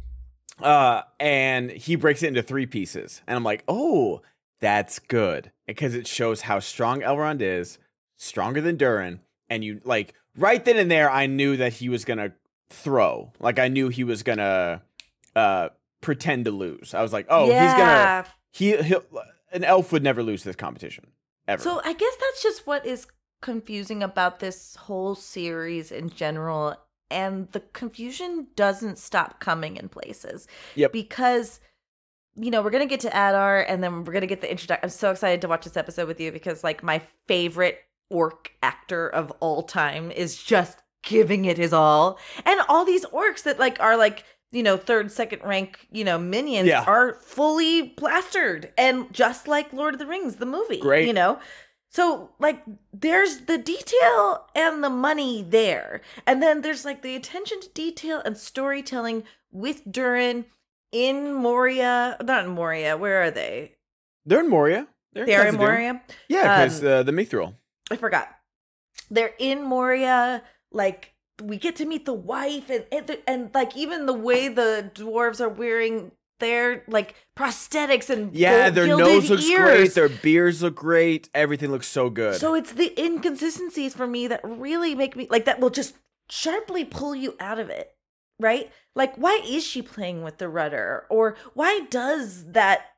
A: Uh, and he breaks it into three pieces. And I'm like, oh, that's good. Because it shows how strong Elrond is. Stronger than Durin, and you like right then and there I knew that he was gonna throw. Like I knew he was gonna uh pretend to lose. I was like, oh,
B: yeah.
A: he's gonna he he'll an elf would never lose this competition ever.
B: So I guess that's just what is confusing about this whole series in general, and the confusion doesn't stop coming in places.
A: Yep.
B: Because you know, we're gonna get to Adar, and then we're gonna get the introduction. I'm so excited to watch this episode with you because like my favorite orc actor of all time is just giving it his all, and all these orcs that like are like, you know, third, second rank, you know, minions
A: yeah.
B: are fully plastered, and just like Lord of the Rings, the movie,
A: Great.
B: You know, so like there's the detail and the money there, and then there's like the attention to detail and storytelling with Durin in Moria, not in Moria. Where are they?
A: They're in Moria. They're,
B: They're in
A: Khazad-dûm.
B: Moria.
A: Yeah, because
B: um,
A: uh, the Mithril.
B: I forgot. They're in Moria. Like we get to meet the wife, and and, and like even the way the dwarves are wearing their like prosthetics and
A: yeah,
B: gold,
A: their
B: gilded
A: nose looks
B: ears.
A: great. Their beards look great. Everything looks so good.
B: So it's the inconsistencies for me that really make me like that will just sharply pull you out of it, right? Like why is she playing with the rudder, or why does that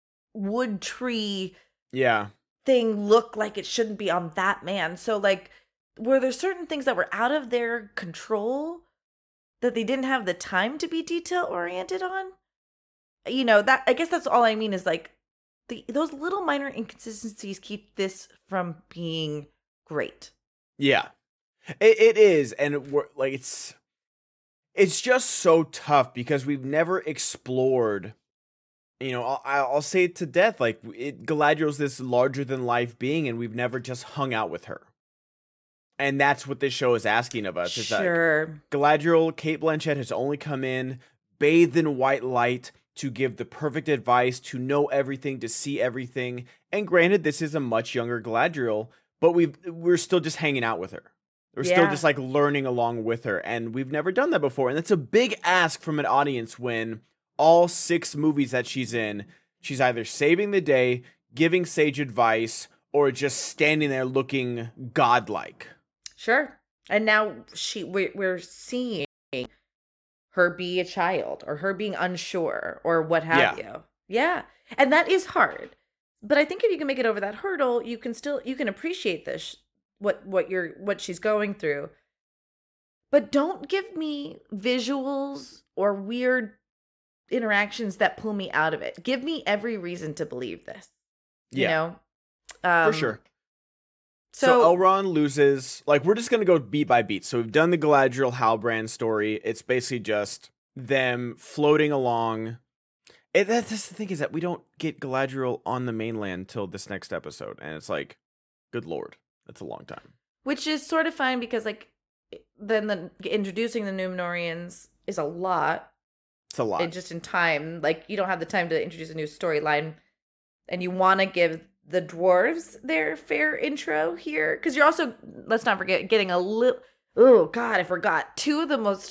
B: wood tree?
A: Yeah.
B: Thing look like it shouldn't be on that man. So like were there certain things that were out of their control that they didn't have the time to be detail oriented on? You know, that I guess that's all I mean is like the those little minor inconsistencies keep this from being great.
A: Yeah. It it is, and we're like it's it's just so tough because we've never explored. You know, I'll, I'll say it to death. Like, it, Galadriel's this larger-than-life being, and we've never just hung out with her. And that's what this show is asking of us.
B: Sure.
A: Is that Galadriel, Cate Blanchett, has only come in, bathed in white light, to give the perfect advice, to know everything, to see everything. And granted, this is a much younger Galadriel, but we've, we're still just hanging out with her. We're
B: yeah.
A: still just, like, learning along with her. And we've never done that before. And that's a big ask from an audience when all six movies that she's in, she's either saving the day, giving sage advice, or just standing there looking godlike.
B: Sure. And now she we're, we're seeing her be a child, or her being unsure, or what have
A: Yeah.
B: you. Yeah. And that is hard. But I think if you can make it over that hurdle, you can still you can appreciate this what what you're what she's going through. But don't give me visuals or weird interactions that pull me out of it. Give me every reason to believe this. You
A: Yeah.
B: know? Um,
A: For sure.
B: So,
A: So Elrond loses, like, we're just going to go beat by beat. So we've done the Galadriel Halbrand story. It's basically just them floating along. It, that's the thing is that we don't get Galadriel on the mainland till this next episode. And it's like, good Lord, that's a long time.
B: which is sort of fine because, like, then the introducing the Númenóreans is a lot.
A: It's a lot.
B: And just in time, like, you don't have the time to introduce a new storyline, and you want to give the dwarves their fair intro here, because you're also, let's not forget, getting a little, oh god, I forgot, two of the most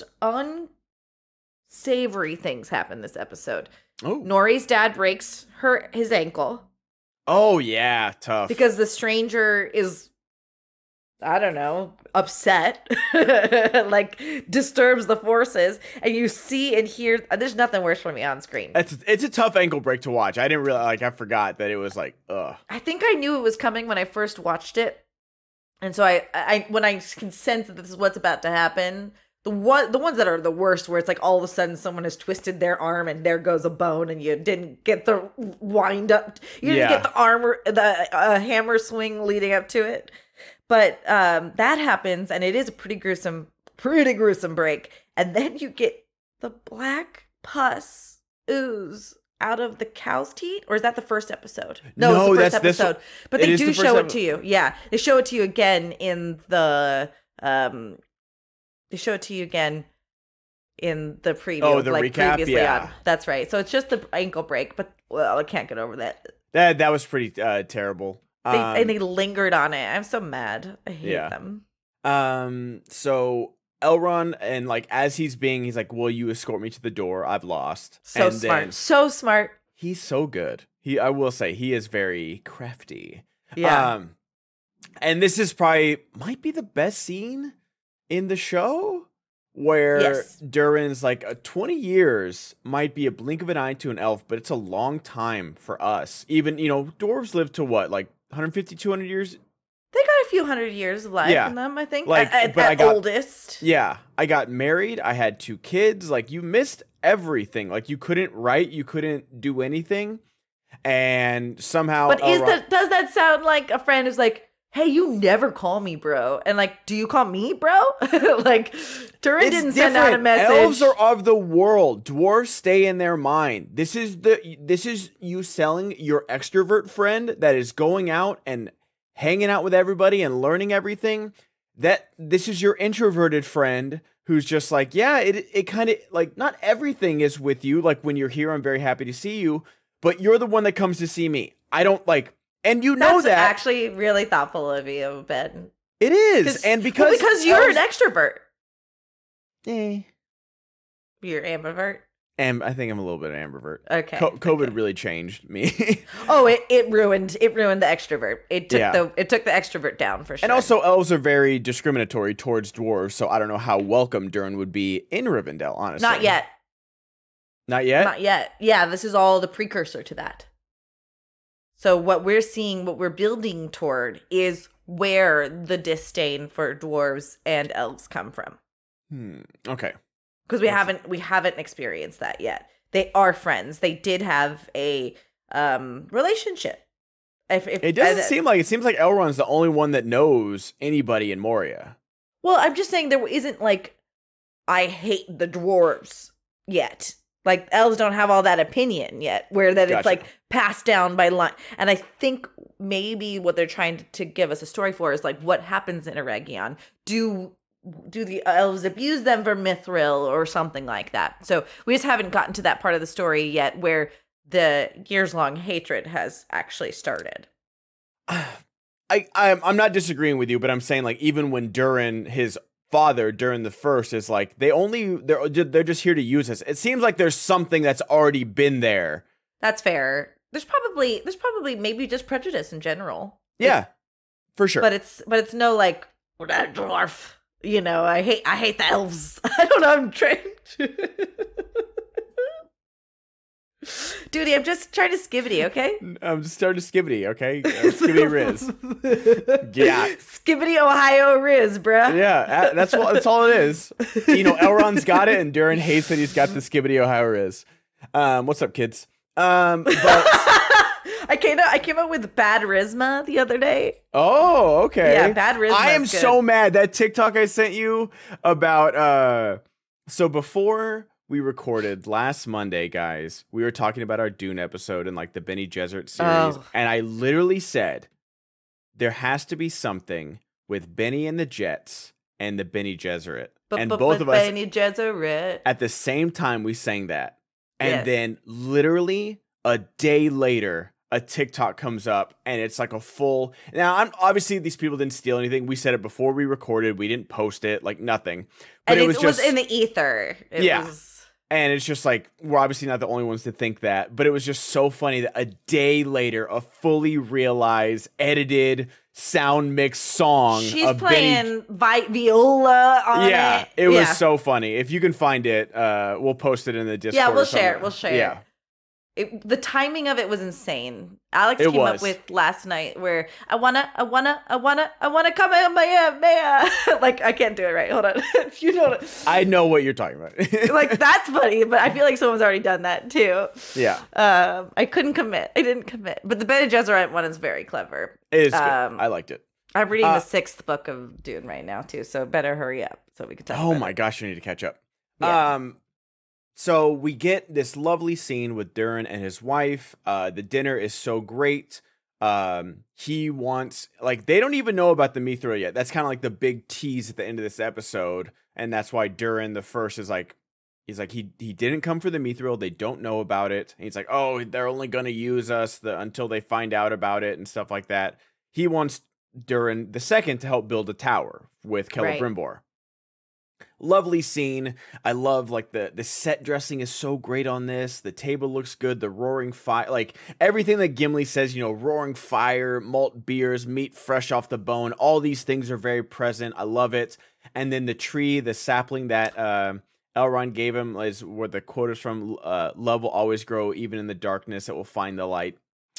B: unsavory things happen this episode.
A: Oh.
B: Nori's dad breaks her his ankle
A: Oh, yeah, tough.
B: because the stranger is, I don't know, upset, like disturbs the forces, and you see and hear. There's nothing worse for me on screen.
A: It's it's a tough ankle break to watch. I didn't really like. I forgot that it was like, ugh.
B: I think I knew it was coming when I first watched it, and so I, I when I can sense that this is what's about to happen. The one, the ones that are the worst, where it's like all of a sudden someone has twisted their arm and there goes a bone, and you didn't get the wind up, you didn't
A: Yeah.
B: get the armor, the uh, hammer swing leading up to it. But um, that happens, and it is a pretty gruesome, pretty gruesome break. And then you get the black pus ooze out of the cow's teat, or is that the first episode? No,
A: No,
B: it's the first
A: that's this.
B: episode. But
A: It
B: they
A: is
B: do
A: the first
B: show
A: ep-
B: it to you. Yeah, they show it to you again in the um. They show it to you again in the preview.
A: Oh, the
B: like
A: recap?
B: Previously
A: Yeah.
B: on. That's right. So it's just the ankle break, but well, I can't get over that.
A: That that was pretty uh, terrible.
B: They,
A: Um,
B: and they lingered on it. I'm so mad. I hate
A: Yeah.
B: them.
A: Um, so Elrond, and like as he's being, he's like, "Will you escort me to the door? I've lost."
B: So
A: and
B: smart.
A: then
B: So smart.
A: he's so good. He, I will say, he is very crafty.
B: Yeah.
A: Um, and this is probably might be the best scene in the show, where
B: Yes.
A: Durin's like, uh, twenty years might be a blink of an eye to an elf, but it's a long time for us. Even, you know, dwarves live to what, like one hundred fifty, two hundred years?
B: They got a few hundred years of life
A: Yeah.
B: in them, I think.
A: Like,
B: at, at,
A: but I
B: at
A: got-
B: oldest.
A: Yeah, I got married. I had two kids. Like, you missed everything. Like, you couldn't write. You couldn't do anything. And somehow,
B: But is
A: Elrond-
B: that does that sound like a friend who's like, "Hey, you never call me bro," and like, "Do you call me bro?" Like, Durin
A: It's
B: didn't send out a
A: different.
B: message.
A: Elves are of the world. Dwarves stay in their mind. This is the this is you selling your extrovert friend that is going out and hanging out with everybody and learning everything. That this is your introverted friend who's just like, yeah, it it kind of like not everything is with you. Like when you're here, I'm very happy to see you, but you're the one that comes to see me. I don't like, and you know
B: That's
A: that
B: actually really thoughtful of you, Ben.
A: it is, and because
B: well, because you're
A: elves-
B: an extrovert,
A: eh,
B: you're ambivert.
A: and I think I'm a little bit of an ambivert.
B: Okay.
A: Co- COVID
B: okay.
A: really changed me.
B: Oh, it, it ruined it ruined the extrovert. It took
A: Yeah.
B: the it took the extrovert down for sure.
A: And also, elves are very discriminatory towards dwarves, so I don't know how welcome Durin would be in Rivendell, honestly.
B: not yet.
A: Not yet?
B: Not yet. Yeah, this is all the precursor to that. So what we're seeing, what we're building toward is where the disdain for dwarves and elves come from.
A: Hmm. Okay.
B: Because we
A: That's-
B: haven't we haven't experienced that yet. They are friends. They did have a um relationship. If, if
A: It doesn't
B: uh,
A: seem like it seems like Elrond's the only one that knows anybody in Moria.
B: Well, I'm just saying there isn't like I hate the dwarves yet. Like elves don't have all that opinion yet, where that it's
A: Gotcha.
B: like passed down by line. And I think maybe what they're trying to, to give us a story for is like what happens in Eregion. Do do the elves abuse them for Mithril or something like that? So we just haven't gotten to that part of the story yet, where the years long hatred has actually started.
A: I I'm, I'm not disagreeing with you, but I'm saying like even when Durin, his father, Durin the First, is like they only they're they're just here to use us. It seems like there's something that's already been there.
B: That's fair. There's probably there's probably maybe just prejudice in general.
A: Yeah, for sure.
B: But it's but it's no like we're not a dwarf. You know, I hate I hate the elves. I don't know. I'm trying to. Dude, I'm just trying to skibbity, okay?
A: I'm just starting to skibbity, okay? Uh, skibbity Riz. Yeah.
B: Skibbity Ohio Riz, bruh.
A: Yeah, a- that's what that's all it is. You know, Elrond's got it, and Durin hates that he's got the skibbity Ohio Riz. Um, what's up, kids? Um, but
B: I came out I came up with bad Rizma the other day.
A: oh, okay.
B: Yeah, bad Rizma's
A: I am
B: good.
A: so mad that TikTok I sent you about. Uh, so before we recorded last Monday, guys, we were talking about our Dune episode and like the Benny Gesserit series,
B: Oh.
A: and I literally said there has to be something with Benny and the Jets and the Benny Gesserit,
B: But,
A: and
B: but,
A: both
B: but
A: of us
B: Benny Gesserit.
A: at the same time we sang that, and
B: Yes.
A: then literally a day later a TikTok comes up and it's like a full. Now, I'm obviously these people didn't steal anything. We said it before we recorded. We didn't post it, like nothing. But
B: And
A: it
B: it
A: was
B: was,
A: just
B: in the ether. It
A: Yeah.
B: was
A: and it's just like we're obviously not the only ones to think that, but it was just so funny that a day later a fully realized edited sound mix song
B: She's
A: of Benny.
B: playing vi- viola on
A: Yeah,
B: it.
A: it was
B: Yeah.
A: so funny. If you can find it, uh, we'll post it in the Discord.
B: Yeah,
A: or
B: we'll share it.
A: something.
B: We'll share
A: Yeah.
B: it. It, the timing of it was insane. Alex
A: It
B: came
A: was.
B: up with last night where I wanna, I wanna, I wanna, I wanna come in my man. Like I can't do it right. Hold on. You know what?
A: I know what you're talking about.
B: Like that's funny, but I feel like someone's already done that too.
A: yeah,
B: Um, I couldn't commit. I didn't commit. But the Bene Gesserit one is very clever.
A: it is good.
B: Um,
A: I liked it.
B: I'm reading
A: Uh,
B: the sixth book of Dune right now too, so better hurry up so we can talk.
A: Oh
B: about
A: my
B: it.
A: gosh, I need to catch up.
B: Yeah.
A: Um, So we get this lovely scene with Durin and his wife. Uh, the dinner is so great. Um, he wants, like, they don't even know about the Mithril yet. That's kind of like the big tease at the end of this episode. And that's why Durin the first is like, he's like, he he didn't come for the Mithril. They don't know about it. And he's like, oh, they're only going to use us the, until they find out about it and stuff like that. He wants Durin the second to help build a tower with Celebrimbor. Right. Lovely scene. I love like the the set dressing is so great on this. The table looks good. The roaring fire, like everything that Gimli says, you know, roaring fire, malt beers, meat fresh off the bone. All these things are very present. I love it. And then the tree, the sapling that uh, Elrond gave him is where the quote is from. Uh, Love will always grow, even in the darkness. It will find the light.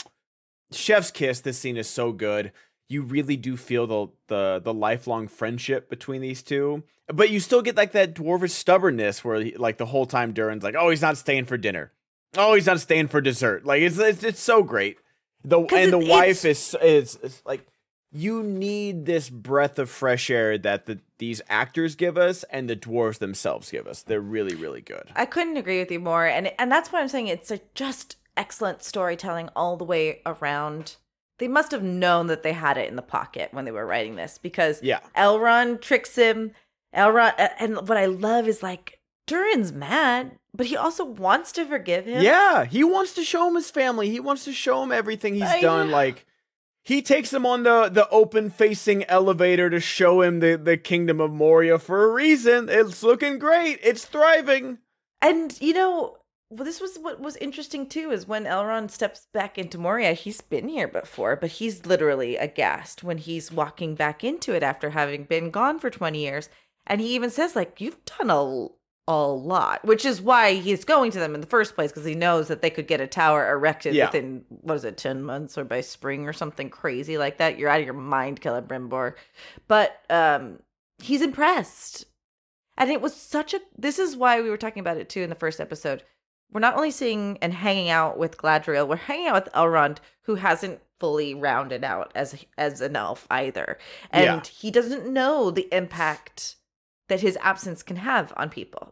A: Chef's kiss. This scene is so good. You really do feel the, the the lifelong friendship between these two, but you still get like that dwarvish stubbornness where he, like the whole time Durin's like, oh, he's not staying for dinner, oh, he's not staying for dessert. Like it's it's, it's so great. The and the wife is, is is like, you need this breath of fresh air that the these actors give us and the dwarves themselves give us. They're really really good.
B: I couldn't agree with you more, and and that's why I'm saying it's a just excellent storytelling all the way around. They must have known that they had it in the pocket when they were writing this, because
A: yeah.
B: Elrond tricks him. Elrond, and what I love is like Durin's mad, but he also wants to forgive him.
A: Yeah, he wants to show him his family. He wants to show him everything he's I, done. Like he takes him on the the open facing elevator to show him the the kingdom of Moria for a reason. It's looking great. It's thriving.
B: And you know. Well, this was what was interesting, too, is when Elrond steps back into Moria, he's been here before, but he's literally aghast when he's walking back into it after having been gone for twenty years. And he even says, like, you've done a, a lot, which is why he's going to them in the first place, because he knows that they could get a tower erected yeah. within, what is it, ten months or by spring or something crazy like that. You're out of your mind, Celebrimbor. But um, he's impressed. And it was such a, this is why we were talking about it, too, in the first episode. We're not only seeing and hanging out with Galadriel, we're hanging out with Elrond, who hasn't fully rounded out as as an elf either. And yeah. he doesn't know the impact that his absence can have on people.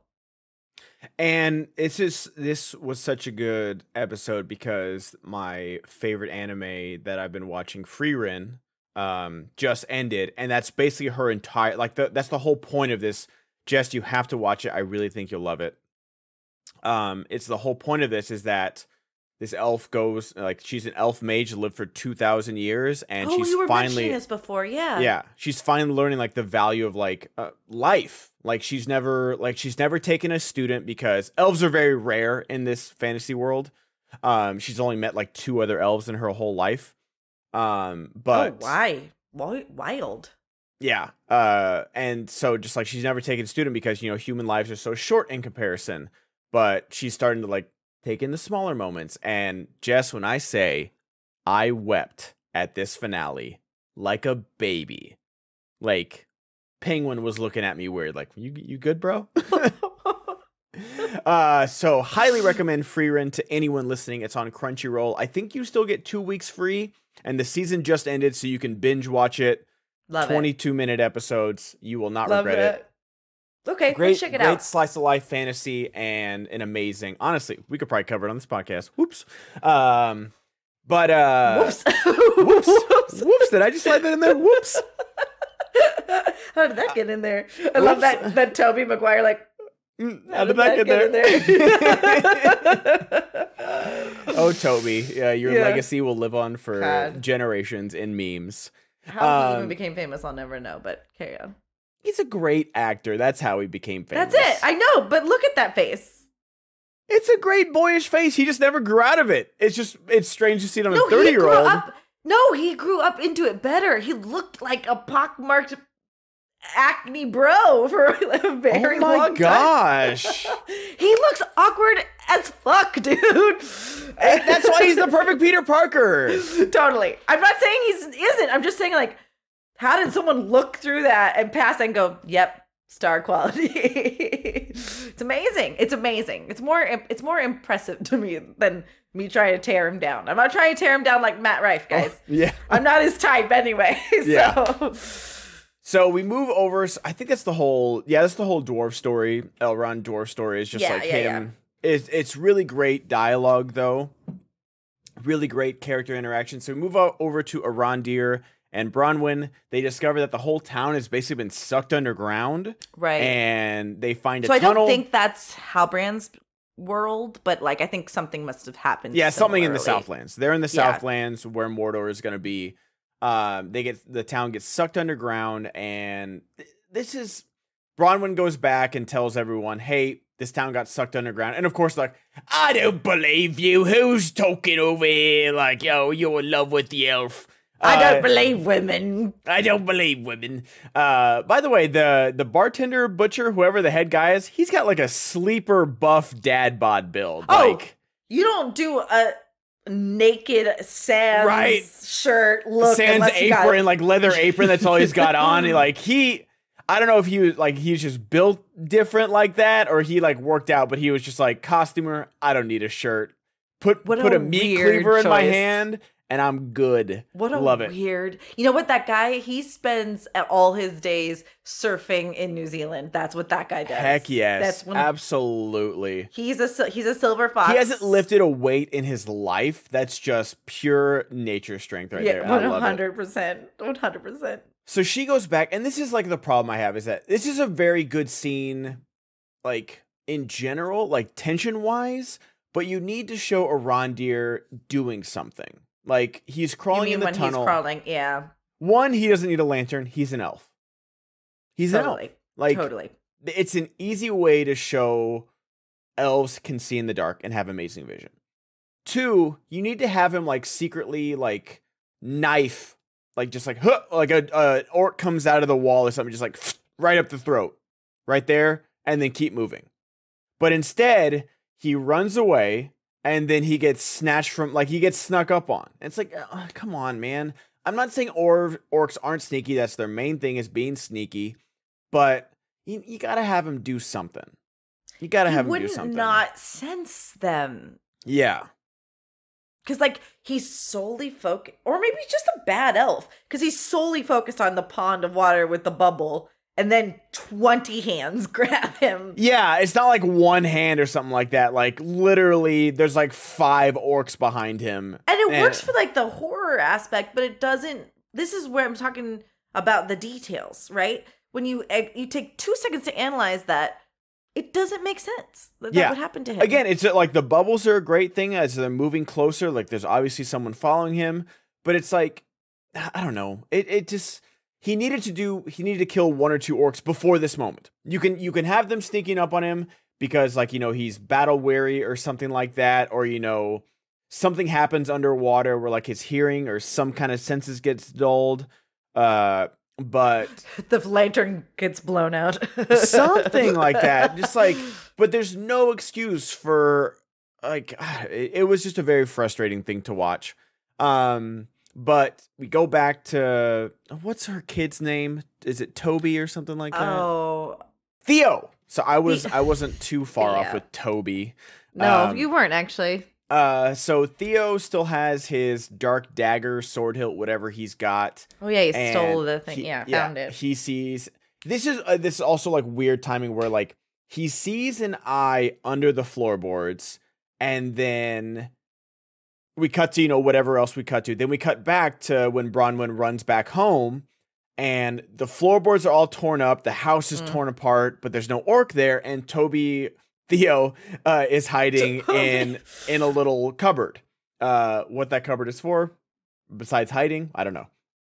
A: And it's just, this was such a good episode because my favorite anime that I've been watching, Frieren, um, just ended. And that's basically her entire, like, the, that's the whole point of this. Jess, you have to watch it. I really think you'll love it. Um, it's the whole point of this is that this elf goes, like, she's an elf mage, lived for two thousand years, and
B: oh,
A: she's
B: you were
A: finally
B: mentioning this before, yeah,
A: yeah, she's finally learning like the value of like uh, life. Like she's never, like she's never taken a student because elves are very rare in this fantasy world. Um, she's only met like two other elves in her whole life. Um, but
B: oh, why, why, wild.
A: Yeah. Uh, and so just like she's never taken a student because, you know, human lives are so short in comparison. But she's starting to like take in the smaller moments. And Jess, when I say I wept at this finale like a baby, like Penguin was looking at me weird, like, you you good, bro? uh, so highly recommend Frieren to anyone listening. It's on Crunchyroll. I think you still get two weeks free, and the season just ended, so you can binge watch it.
B: Love
A: twenty-two
B: it.
A: minute episodes. You will not
B: Love
A: regret
B: it.
A: it.
B: Okay,
A: great,
B: let's check it
A: great
B: out.
A: Slice of life fantasy and an amazing. Honestly, we could probably cover it on this podcast. Whoops. Um, but uh,
B: whoops.
A: whoops, whoops, whoops. Did I just slide that in there? Whoops.
B: How did that get in there? I whoops. love that that Tobey Maguire like.
A: How, how did, did that, that get, get there? there? Oh, Toby, yeah, your yeah. legacy will live on for God. generations in memes.
B: How um, he even became famous, I'll never know. But carry on.
A: He's a great actor. That's how he became famous.
B: That's it. I know, but look at that face.
A: It's a great boyish face. He just never grew out of it. It's just, it's strange to see it on
B: no,
A: a thirty-year-old.
B: No, he grew up into it better. He looked like a pockmarked acne bro for a very long time.
A: Oh my gosh.
B: He looks awkward as fuck, dude.
A: That's why he's the perfect Peter Parker.
B: Totally. I'm not saying he isn't. I'm just saying, like, how did someone look through that and pass and go, yep, star quality? It's amazing. It's amazing. It's more it's more impressive to me than me trying to tear him down. I'm not trying to tear him down like Matt Rife, guys.
A: Oh, yeah.
B: I'm not his type anyway.
A: Yeah.
B: So
A: So we move over. I think that's the whole, yeah, that's the whole dwarf story. Elrond dwarf story is just
B: Yeah,
A: like
B: yeah,
A: him. It's, it's really great dialogue, though. Really great character interaction. So we move o- over to Arondir and Bronwyn. They discover that the whole town has basically been sucked underground.
B: Right.
A: And they find a
B: so
A: tunnel.
B: I don't think that's Halbrand's world, but like I think something must have happened.
A: Yeah, something in the
B: similarly.
A: Southlands. They're in the
B: Yeah.
A: Southlands where Mordor is going to be. Um, they get the town gets sucked underground, and th- this is Bronwyn goes back and tells everyone, "Hey, this town got sucked underground." And of course, like, I don't believe you. Who's talking over here? Like, yo, you're in love with the elf.
B: I
A: Uh,
B: don't believe women.
A: I don't believe women. Uh, by the way, the the bartender, butcher, whoever the head guy is, he's got like a sleeper buff dad bod build.
B: Oh,
A: Like,
B: you don't do a naked Sans
A: Right.
B: shirt look.
A: Sans
B: unless you
A: apron,
B: got-
A: like leather apron. That's all he's got on. He, like he, I don't know if he was like he's just built different like that, or he like worked out, but he was just like costumer. I don't need a shirt. Put
B: What
A: put
B: a
A: a, meat
B: weird
A: cleaver in my
B: choice.
A: hand, and I'm good.
B: What a
A: Love it.
B: weird. You know what? That guy, he spends all his days surfing in New Zealand. That's what that guy does.
A: Heck yes,
B: That's when
A: absolutely.
B: he's a sil- he's a silver fox.
A: He hasn't lifted a weight in his life. That's just pure nature strength right there.
B: Yeah,
A: I
B: one
A: love it.
B: hundred percent, one hundred percent.
A: So she goes back, and this is like the problem I have is that this is a very good scene, like in general, like tension wise, but you need to show Arondir doing something. Like he's
B: You
A: crawling
B: mean
A: in the
B: when
A: tunnel.
B: he's crawling? Yeah,
A: One, he doesn't need a lantern. He's an elf. He's an
B: totally,
A: elf. Like
B: totally.
A: it's an easy way to show elves can see in the dark and have amazing vision. Two, you need to have him like secretly like knife, like just like huh, like a, a orc comes out of the wall or something, just like right up the throat, right there, and then keep moving. But instead, he runs away, and then he gets snatched from, like he gets snuck up on. And it's like, oh, come on, man. I'm not saying or- orcs aren't sneaky. That's their main thing is being sneaky, but you, you gotta have him do something. You gotta
B: He
A: have him do
B: wouldn't
A: something.
B: not sense them.
A: Yeah.
B: Because, like, he's solely focused, or maybe he's just a bad elf, because he's solely focused on the pond of water with the bubble, and then twenty hands grab him.
A: Yeah, it's not like one hand or something like that. Like, literally, there's like five orcs behind him.
B: And it works for, like, the horror aspect, but it doesn't. This is where I'm talking about the details, right? When you eh, you take two seconds to analyze that, it doesn't make sense that
A: Yeah.
B: that would happen to him.
A: Again, it's uh, like the bubbles are a great thing as they're moving closer. Like, there's obviously someone following him, but it's like, I don't know. It it just. He needed to do. He needed to kill one or two orcs before this moment. You can you can have them sneaking up on him because, like, you know, he's battle weary or something like that, or you know, something happens underwater where like his hearing or some kind of senses gets dulled. Uh, but
B: the lantern gets blown out.
A: something like that. Just like, but there's no excuse for like. It, it was just a very frustrating thing to watch. Um. But we go back to what's her kid's name? Is it Toby or something like that?
B: Oh
A: Theo. So I was
B: The-
A: I wasn't too far off
B: Theo.
A: with Toby.
C: No,
A: Um,
C: you weren't actually.
A: Uh, so Theo still has his dark dagger, sword hilt, whatever he's got.
C: Oh yeah, he
A: and
C: stole the thing.
A: he-
C: yeah, found it.
A: He sees this is uh, this is also like weird timing where like he sees an eye under the floorboards, and then we cut to, you know, whatever else we cut to. Then we cut back to when Bronwyn runs back home, and the floorboards are all torn up. The house is
B: Mm.
A: torn apart, but there's no orc there. And Toby, Theo, uh, is hiding
B: Toby.
A: in in a little cupboard. Uh, what that cupboard is for, besides hiding, I don't know.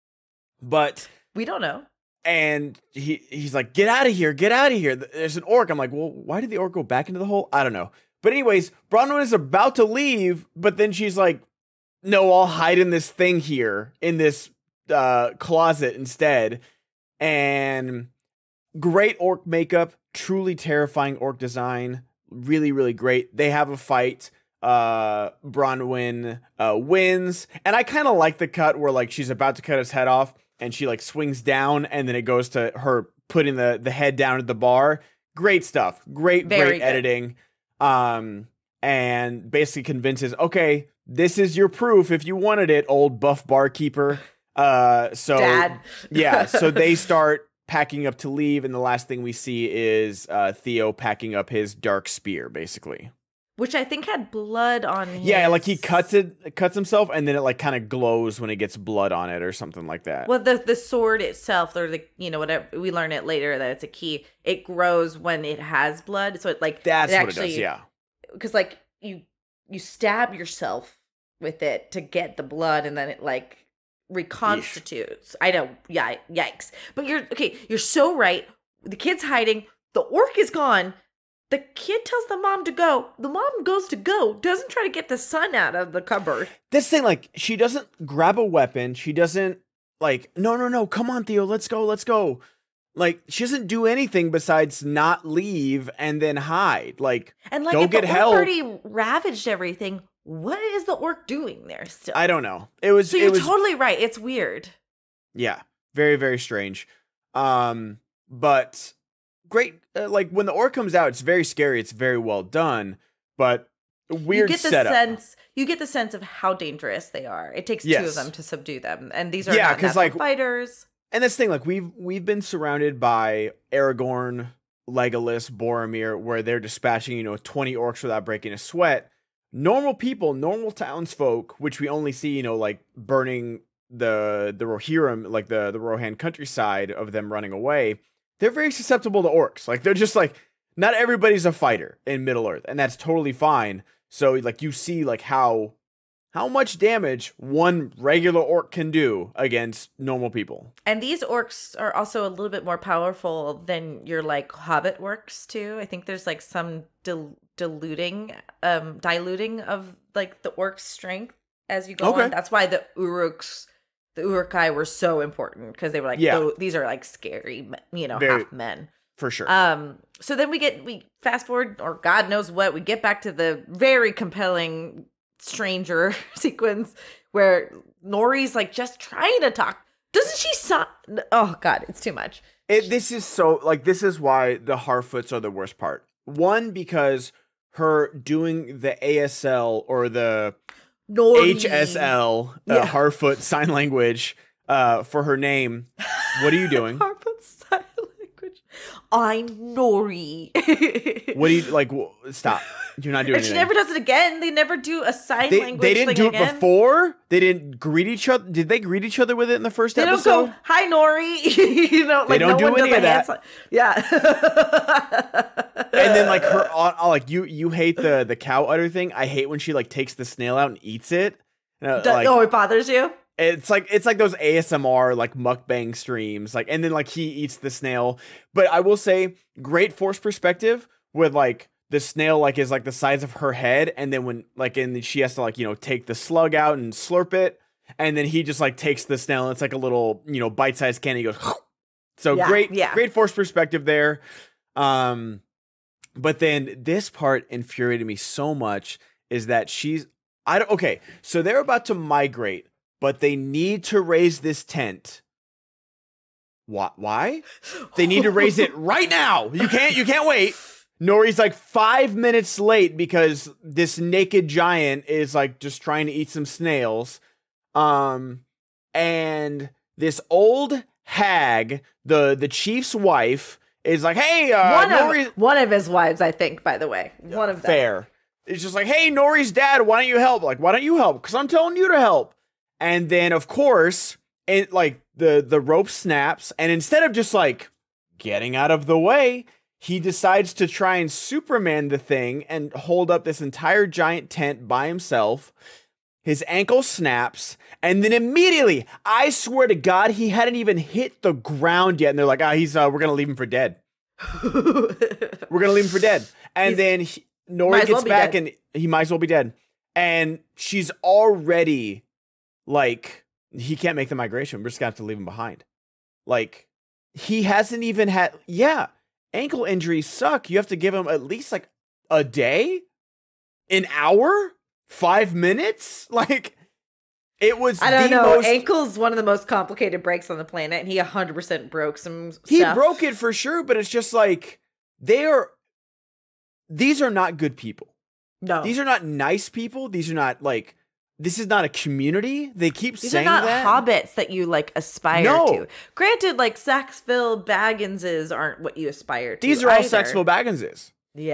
A: But
B: We don't know.
A: and he he's like, get out of here, get out of here. There's an orc. I'm like, well, why did the orc go back into the hole? I don't know. But anyways, Bronwyn is about to leave, but then she's like, no, I'll hide in this thing here, in this uh, closet instead. And great orc makeup, truly terrifying orc design. Really, really great. They have a fight. Uh, Bronwyn uh, wins. And I kind of like the cut where like she's about to cut his head off and she like swings down and then it goes to her putting the, the head down at the bar. Great stuff. Great,
B: Very
A: great
B: good.
A: editing. Um, and basically convinces, okay, this is your proof if you wanted it, old buff barkeeper. Uh, so
B: Dad.
A: yeah, so they start packing up to leave, and the last thing we see is uh, Theo packing up his dark spear, basically.
B: Which I think had blood on his...
A: Yeah, like he cuts it, cuts himself, and then it like kind of glows when it gets blood on it or something like that.
B: Well, the the sword itself, or the you know whatever we learn it later that it's a key. It grows when it has blood, so it like
A: That's
B: it
A: what
B: actually,
A: it does. Yeah,
B: because like you you stab yourself with it to get the blood, and then it like reconstitutes. Yeesh. I know, yeah, yikes. But you're okay. You're so right. The kid's hiding. The orc is gone. The kid tells the mom to go. The mom goes to go. Doesn't try to get the son out of the cupboard.
A: This thing, like, she doesn't grab a weapon. She doesn't, like, no, no, no, come on, Theo, let's go, let's go. Like, she doesn't do anything besides not leave and then hide. Like,
B: and like,
A: go
B: if
A: get
B: the orc
A: help.
B: Already ravaged everything. What is the orc doing there still?
A: I don't know. It was.
B: So
A: it
B: you're
A: was,
B: totally right. It's weird.
A: Yeah, very, very strange. Um, but. Great, uh, like when the orc comes out, it's very scary. It's very well done, but weird
B: you get the
A: setup.
B: sense. You get the sense of how dangerous they are. It takes
A: yes.
B: two of them to subdue them, and these are
A: yeah,
B: not natural
A: like,
B: fighters.
A: And this thing, like we've we've been surrounded by Aragorn, Legolas, Boromir, where they're dispatching you know twenty orcs without breaking a sweat. Normal people, normal townsfolk, which we only see you know like burning the the Rohirrim, like the the Rohan countryside of them running away. They're very susceptible to orcs. Like, they're just like, not everybody's a fighter in Middle-earth, and that's totally fine. So, like, you see, like, how how much damage one regular orc can do against normal people.
B: And these orcs are also a little bit more powerful than your, like, hobbit orcs, too. I think there's, like, some dil- diluting, um, diluting of, like, the orc's strength as you go
A: okay.
B: on. That's why the Uruks... The Uruk-hai were so important because they were like,
A: yeah.
B: oh, these are like scary, you know,
A: Very,
B: half men.
A: For sure.
B: Um. So then we get, we fast forward, or God knows what, we get back to the very compelling stranger sequence where Nori's like just trying to talk. Doesn't she sound, oh God, it's too much.
A: It, this is so, like, this is why the Harfoots are the worst part. One, because her doing the A S L or the...
B: Nori.
A: H S L, uh,
B: yeah.
A: Harfoot sign language uh, for her name. What are you doing?
B: Harfoot sign language. I'm Nori.
A: What do you, like, w- stop. You're not doing
B: And
A: anything.
B: she never does it again. They never do a sign
A: they,
B: language
A: They didn't
B: thing
A: do it
B: again.
A: before? They didn't greet each other? Did they greet each other with it in the first
B: They
A: episode?
B: don't go, hi, Nori. you know, like,
A: They don't
B: no
A: do
B: one
A: any
B: does
A: of
B: a
A: that.
B: hand sign. Yeah.
A: And then, like, her, uh, like, you you hate the, the cow udder thing. I hate when she, like, takes the snail out and eats it. Uh,
B: Do-
A: like,
B: oh, it bothers you?
A: It's like it's like those A S M R like mukbang streams, like, and then like he eats the snail. But I will say, great force perspective with like the snail like is like the size of her head, and then when like and she has to like you know take the slug out and slurp it, and then he just like takes the snail and it's like a little you know bite sized candy. He goes, so
B: Yeah,
A: great,
B: yeah.
A: great force perspective there. Um, but then this part infuriated me so much is that she's I don't okay, so they're about to migrate. But they need to raise this tent. What? Why? They need to raise it right now. You can't. You can't wait. Nori's like five minutes late because this naked giant is like just trying to eat some snails. Um, and this old hag, the the chief's wife, is like, "Hey, uh,
B: one,
A: Nori."
B: of, one of his wives, I think. By the way, one of them.
A: Fair. It's just like, "Hey, Nori's dad, why don't you help?" Like, why don't you help? Because I'm telling you to help. And then, of course, it like the the rope snaps, and instead of just like getting out of the way, he decides to try and Superman the thing and hold up this entire giant tent by himself. His ankle snaps, and then immediately, I swear to God, he hadn't even hit the ground yet, and they're like, "Ah, he's uh, we're gonna leave him for dead. We're gonna leave him for dead." And
B: He's,
A: then he, Nori gets well back, dead. And he might as well be dead. And she's already. Like, he can't make the migration. We're just gonna have to leave him behind. Like, he hasn't even had, yeah, ankle injuries suck. You have to give him at least like a day, an hour, five minutes. Like, it was.
B: I don't
A: the
B: know.
A: Most,
B: Ankle's one of the most complicated breaks on the planet, and he one hundred percent broke some stuff.
A: He broke it for sure, but it's just like, they are, these are not good people.
B: No.
A: These are not nice people. These are not like, this is not a community. They keep
B: These
A: saying
B: are not
A: that.
B: hobbits that you like aspire
A: No.
B: to. Granted, like Saxville Bagginses aren't what you aspire to.
A: These are all
B: either.
A: Saxville Bagginses.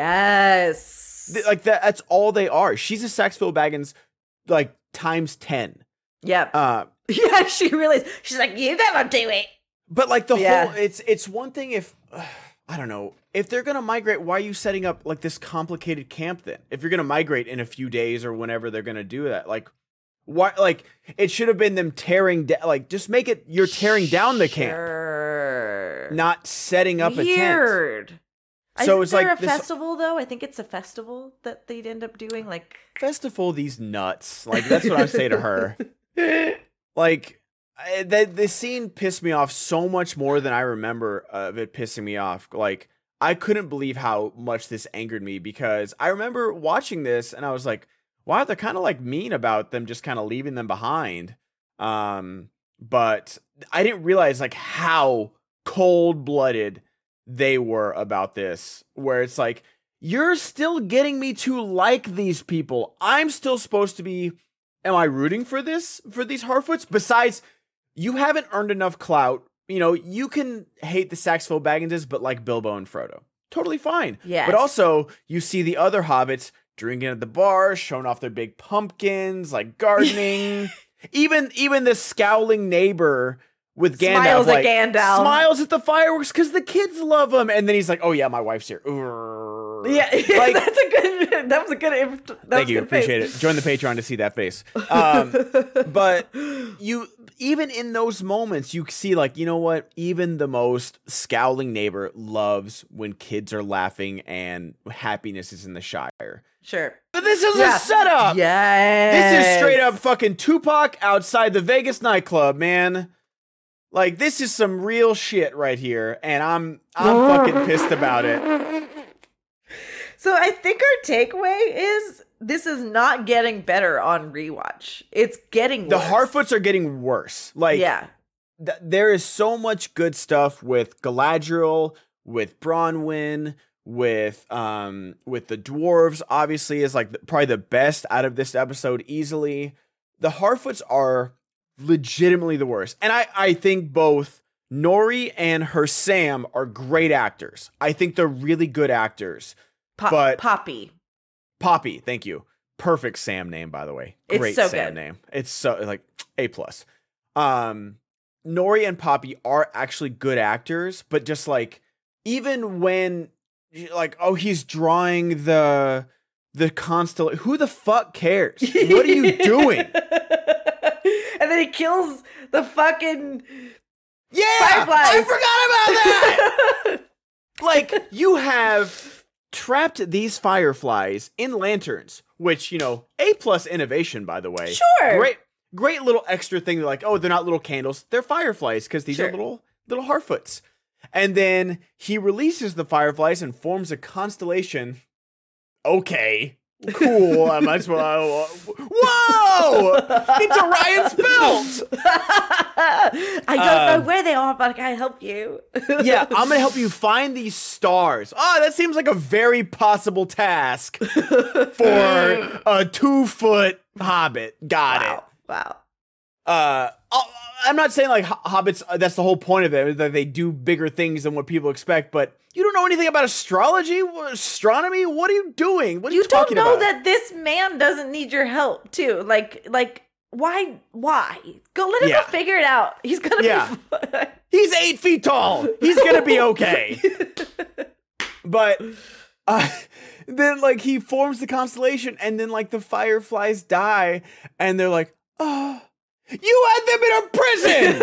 B: Yes.
A: Th- Like that. That's all they are. She's a Saxville Baggins, like times ten.
B: Yep.
A: Uh,
B: yeah, she really is. She's like, you gotta do it.
A: but like the
B: Yeah.
A: whole, it's it's one thing if uh, I don't know if they're gonna migrate. Why are you setting up like this complicated camp then? If you're gonna migrate in a few days or whenever they're gonna do that, like why? Like it should have been them tearing down. Like just make it you're tearing down the camp,
B: Sure.
A: not setting up a tent.
B: Weird.
A: So
B: Isn't
A: it's
B: there
A: like
B: a
A: this-
B: festival though? I think it's a festival that they'd end up doing. Like
A: Festival these nuts. Like that's what I say to her. Like I, that the scene pissed me off so much more than I remember of it pissing me off. Like I couldn't believe how much this angered me because I remember watching this and I was like, wow, they're kind of like mean about them just kind of leaving them behind. Um, but I didn't realize like how cold-blooded they were about this, where it's like, you're still getting me to like these people. I'm still supposed to be, am I rooting for this, for these Harfoots? Besides, you haven't earned enough clout. You know, you can hate the Saxville Bagginses, but like Bilbo and Frodo. Totally fine.
B: Yes.
A: But also, you see the other hobbits drinking at the bar, showing off their big pumpkins, like gardening. even even the scowling neighbor with Gandalf,
B: Smiles at
A: like,
B: Gandalf.
A: smiles at the fireworks because the kids love him. And then he's like, oh yeah, my wife's here. Urgh.
B: yeah,
A: Like,
B: that's a good. That was a good. That
A: thank
B: was
A: you,
B: a good face.
A: appreciate it. Join the Patreon to see that face. Um, but you, even in those moments, you see, like, you know what? Even the most scowling neighbor loves when kids are laughing and happiness is in the Shire.
B: Sure.
A: But this is
B: Yeah.
A: a setup.
B: Yes.
A: This is straight up fucking Tupac outside the Vegas nightclub, man. Like, this is some real shit right here, and I'm I'm fucking pissed about it.
B: So I think our takeaway is this is not getting better on rewatch. It's getting
A: The
B: worse.
A: Harfoots are getting worse. Like,
B: yeah.
A: th- there is so much good stuff with Galadriel, with Bronwyn, with um with the dwarves. Obviously, is like the, probably the best out of this episode easily. The Harfoots are legitimately the worst, and I I think both Nori and her Sam are great actors. I think they're really good actors.
B: Po-
A: but-
B: Poppy.
A: Poppy, thank you. Perfect Sam name, by the way.
B: It's
A: Great
B: so
A: Sam
B: good.
A: name. It's so like A plus. Um, Nori and Poppy are actually good actors, but just like even when like oh he's drawing the the constellation, who the fuck cares? What are you doing?
B: And then he kills the fucking
A: Yeah,
B: Fireflies.
A: I forgot about that. Like, you have trapped these fireflies in lanterns, which, you know, A plus innovation, by the way.
B: Sure.
A: Great, great little extra thing. They're like, oh, they're not little candles. They're fireflies because these
B: Sure.
A: are little, little Harfoots. And then he releases the fireflies and forms a constellation. Okay. Cool. I might as well. Whoa! It's Orion's belt!
B: I don't know
A: Um,
B: where they are, but can I help you?
A: Yeah, I'm gonna help you find these stars. Oh, that seems like a very possible task for a two foot hobbit. Got
B: wow.
A: it.
B: Wow.
A: Uh, I'll- I'm not saying like ho- hobbits. uh, That's the whole point of it, that they do bigger things than what people expect. But you don't know anything about astrology, wha- astronomy. What are you doing? What are you,
B: You don't
A: talking
B: know
A: about?
B: that this man doesn't need your help, too. Like, like, why? Why? Go let him
A: Yeah.
B: go figure it out. He's gonna
A: Yeah.
B: be.
A: He's eight feet tall. He's gonna be okay. But uh, then, like, he forms the constellation, and then, like, the fireflies die, and they're like, "Oh, you had them in a prison.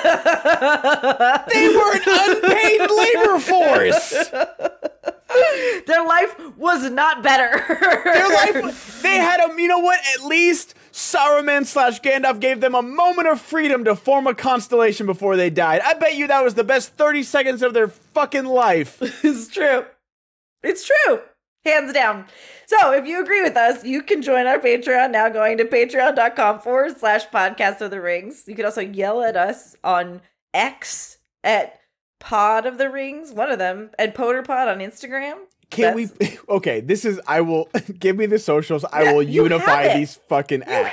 A: They were an unpaid labor force.
B: Their life was not better.
A: Their life. They had a. You know what? At least Saruman slash Gandalf gave them a moment of freedom to form a constellation before they died. I bet you that was the best thirty seconds of their fucking life."
B: It's true. It's true. Hands down. So if you agree with us, you can join our Patreon now going to patreon.com forward slash podcast of the rings. You can also yell at us on X at Pod of the Rings, one of them, and Potterpod on Instagram.
A: Can
B: That's-
A: we? Okay, this is. I will give me the socials. I
B: Yeah,
A: will
B: you have
A: unify
B: it.
A: these fucking
B: You
A: apps.
B: have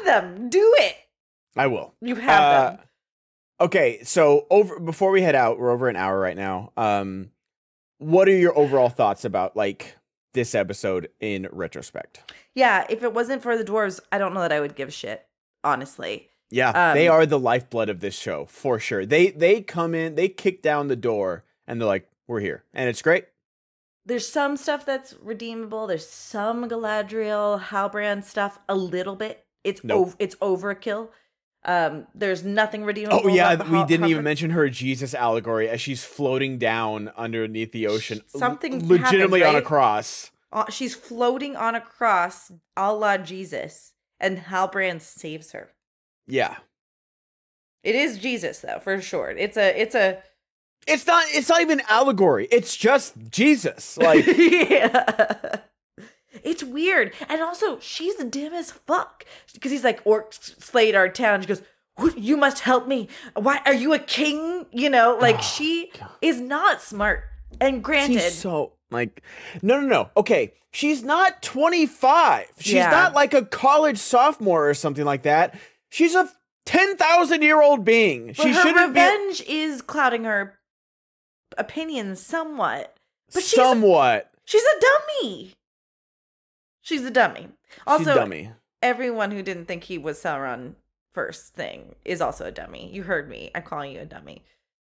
B: them. Do it.
A: I will.
B: You have
A: Uh,
B: them.
A: Okay, so over before we head out, we're over an hour right now. Um, what are your overall thoughts about like this episode in retrospect?
B: Yeah, if it wasn't for the dwarves, I don't know that I would give a shit, honestly.
A: Yeah,
B: Um,
A: they are the lifeblood of this show for sure. They they come in, they kick down the door, and they're like, "We're here," and it's great.
B: There's some stuff that's redeemable. There's some Galadriel, Halbrand stuff, a little bit. It's
A: Nope.
B: ov- it's overkill. Um, there's nothing redeemable.
A: Oh yeah,
B: about the
A: we
B: Ho-
A: didn't even
B: Hofford.
A: mention her Jesus allegory as she's floating down underneath the ocean,
B: Something
A: legitimately
B: happens,
A: on a
B: right?
A: cross.
B: Uh, she's floating on a cross, a la Jesus, and Halbrand saves her.
A: Yeah,
B: It is Jesus, though, for sure. It's a, it's a,
A: it's not. It's not even allegory. It's just Jesus. Like,
B: yeah. It's weird. And also, she's dim as fuck. Because he's like, orcs slayed our town. She goes, "What? You must help me. Why are you a king? You know, like
A: Oh,
B: she
A: God.
B: is not smart. And granted,
A: she's so like, no, no, no. Okay, she's not twenty-five. She's
B: Yeah.
A: not like a college sophomore or something like that. She's a ten thousand year old being.
B: but
A: She
B: her
A: shouldn't be
B: revenge is clouding her opinions somewhat. But she's a,
A: somewhat.
B: she's a dummy. She's a dummy. Also,
A: she's dummy.
B: everyone who didn't think he was Sauron first thing is also a dummy. You heard me. I'm calling you a dummy.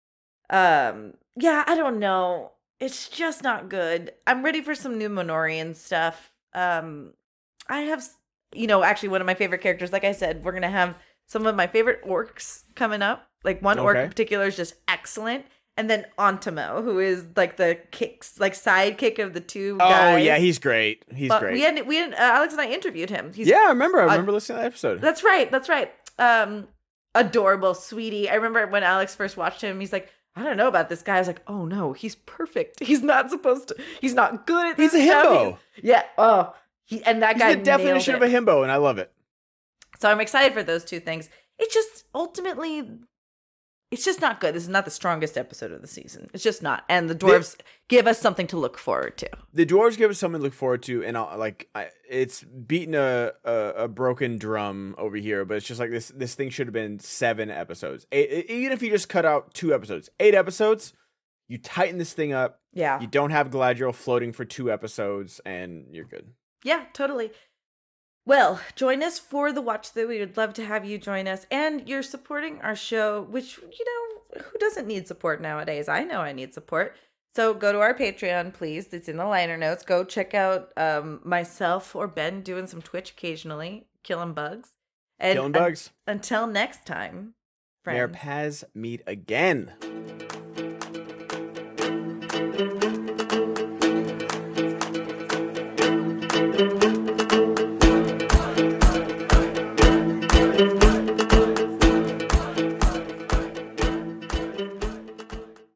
B: Um, yeah, I don't know. It's just not good. I'm ready for some new Minorian stuff. Um, I have, s- you know, actually one of my favorite characters. Like I said, we're gonna have some of my favorite orcs coming up. Like one orc
A: Okay.
B: in particular is just excellent, and then Ontimo, who is like the kicks, like sidekick of the two
A: Oh
B: guys.
A: yeah, he's great. He's
B: But
A: great.
B: We had we had uh, Alex and I interviewed him. He's
A: yeah, I remember. I
B: uh,
A: remember listening to that episode.
B: That's right. That's right. Um, adorable, sweetie. I remember when Alex first watched him. He's like, I don't know about this guy. I was like, oh no, he's perfect. He's not supposed to. He's not good at
A: He's
B: this
A: a
B: stuff.
A: himbo.
B: He- yeah. Oh, he and that
A: He's
B: guy
A: the definition of
B: nailed
A: a
B: it.
A: himbo, and I love it.
B: So I'm excited for those two things. It's just ultimately, it's just not good. This is not the strongest episode of the season. It's just not. And the dwarves give us something to look forward to.
A: The dwarves give us something to look forward to, and I'll, like I, it's beating a, a a broken drum over here. But it's just like this. This thing should have been seven episodes. Eight, even if you just cut out two episodes, eight episodes, you tighten this thing up.
B: Yeah.
A: You don't have Galadriel floating for two episodes, and you're good.
B: Yeah, totally. Well, join us for the watch through. We would love to have you join us. And you're supporting our show, which, you know, who doesn't need support nowadays? I know I need support. So go to our Patreon, please. It's in the liner notes. Go check out um, myself or Ben doing some Twitch occasionally, killing bugs. And
A: Killing bugs.
B: un- until next time,
A: Mayor
B: friends.
A: Paz meet again.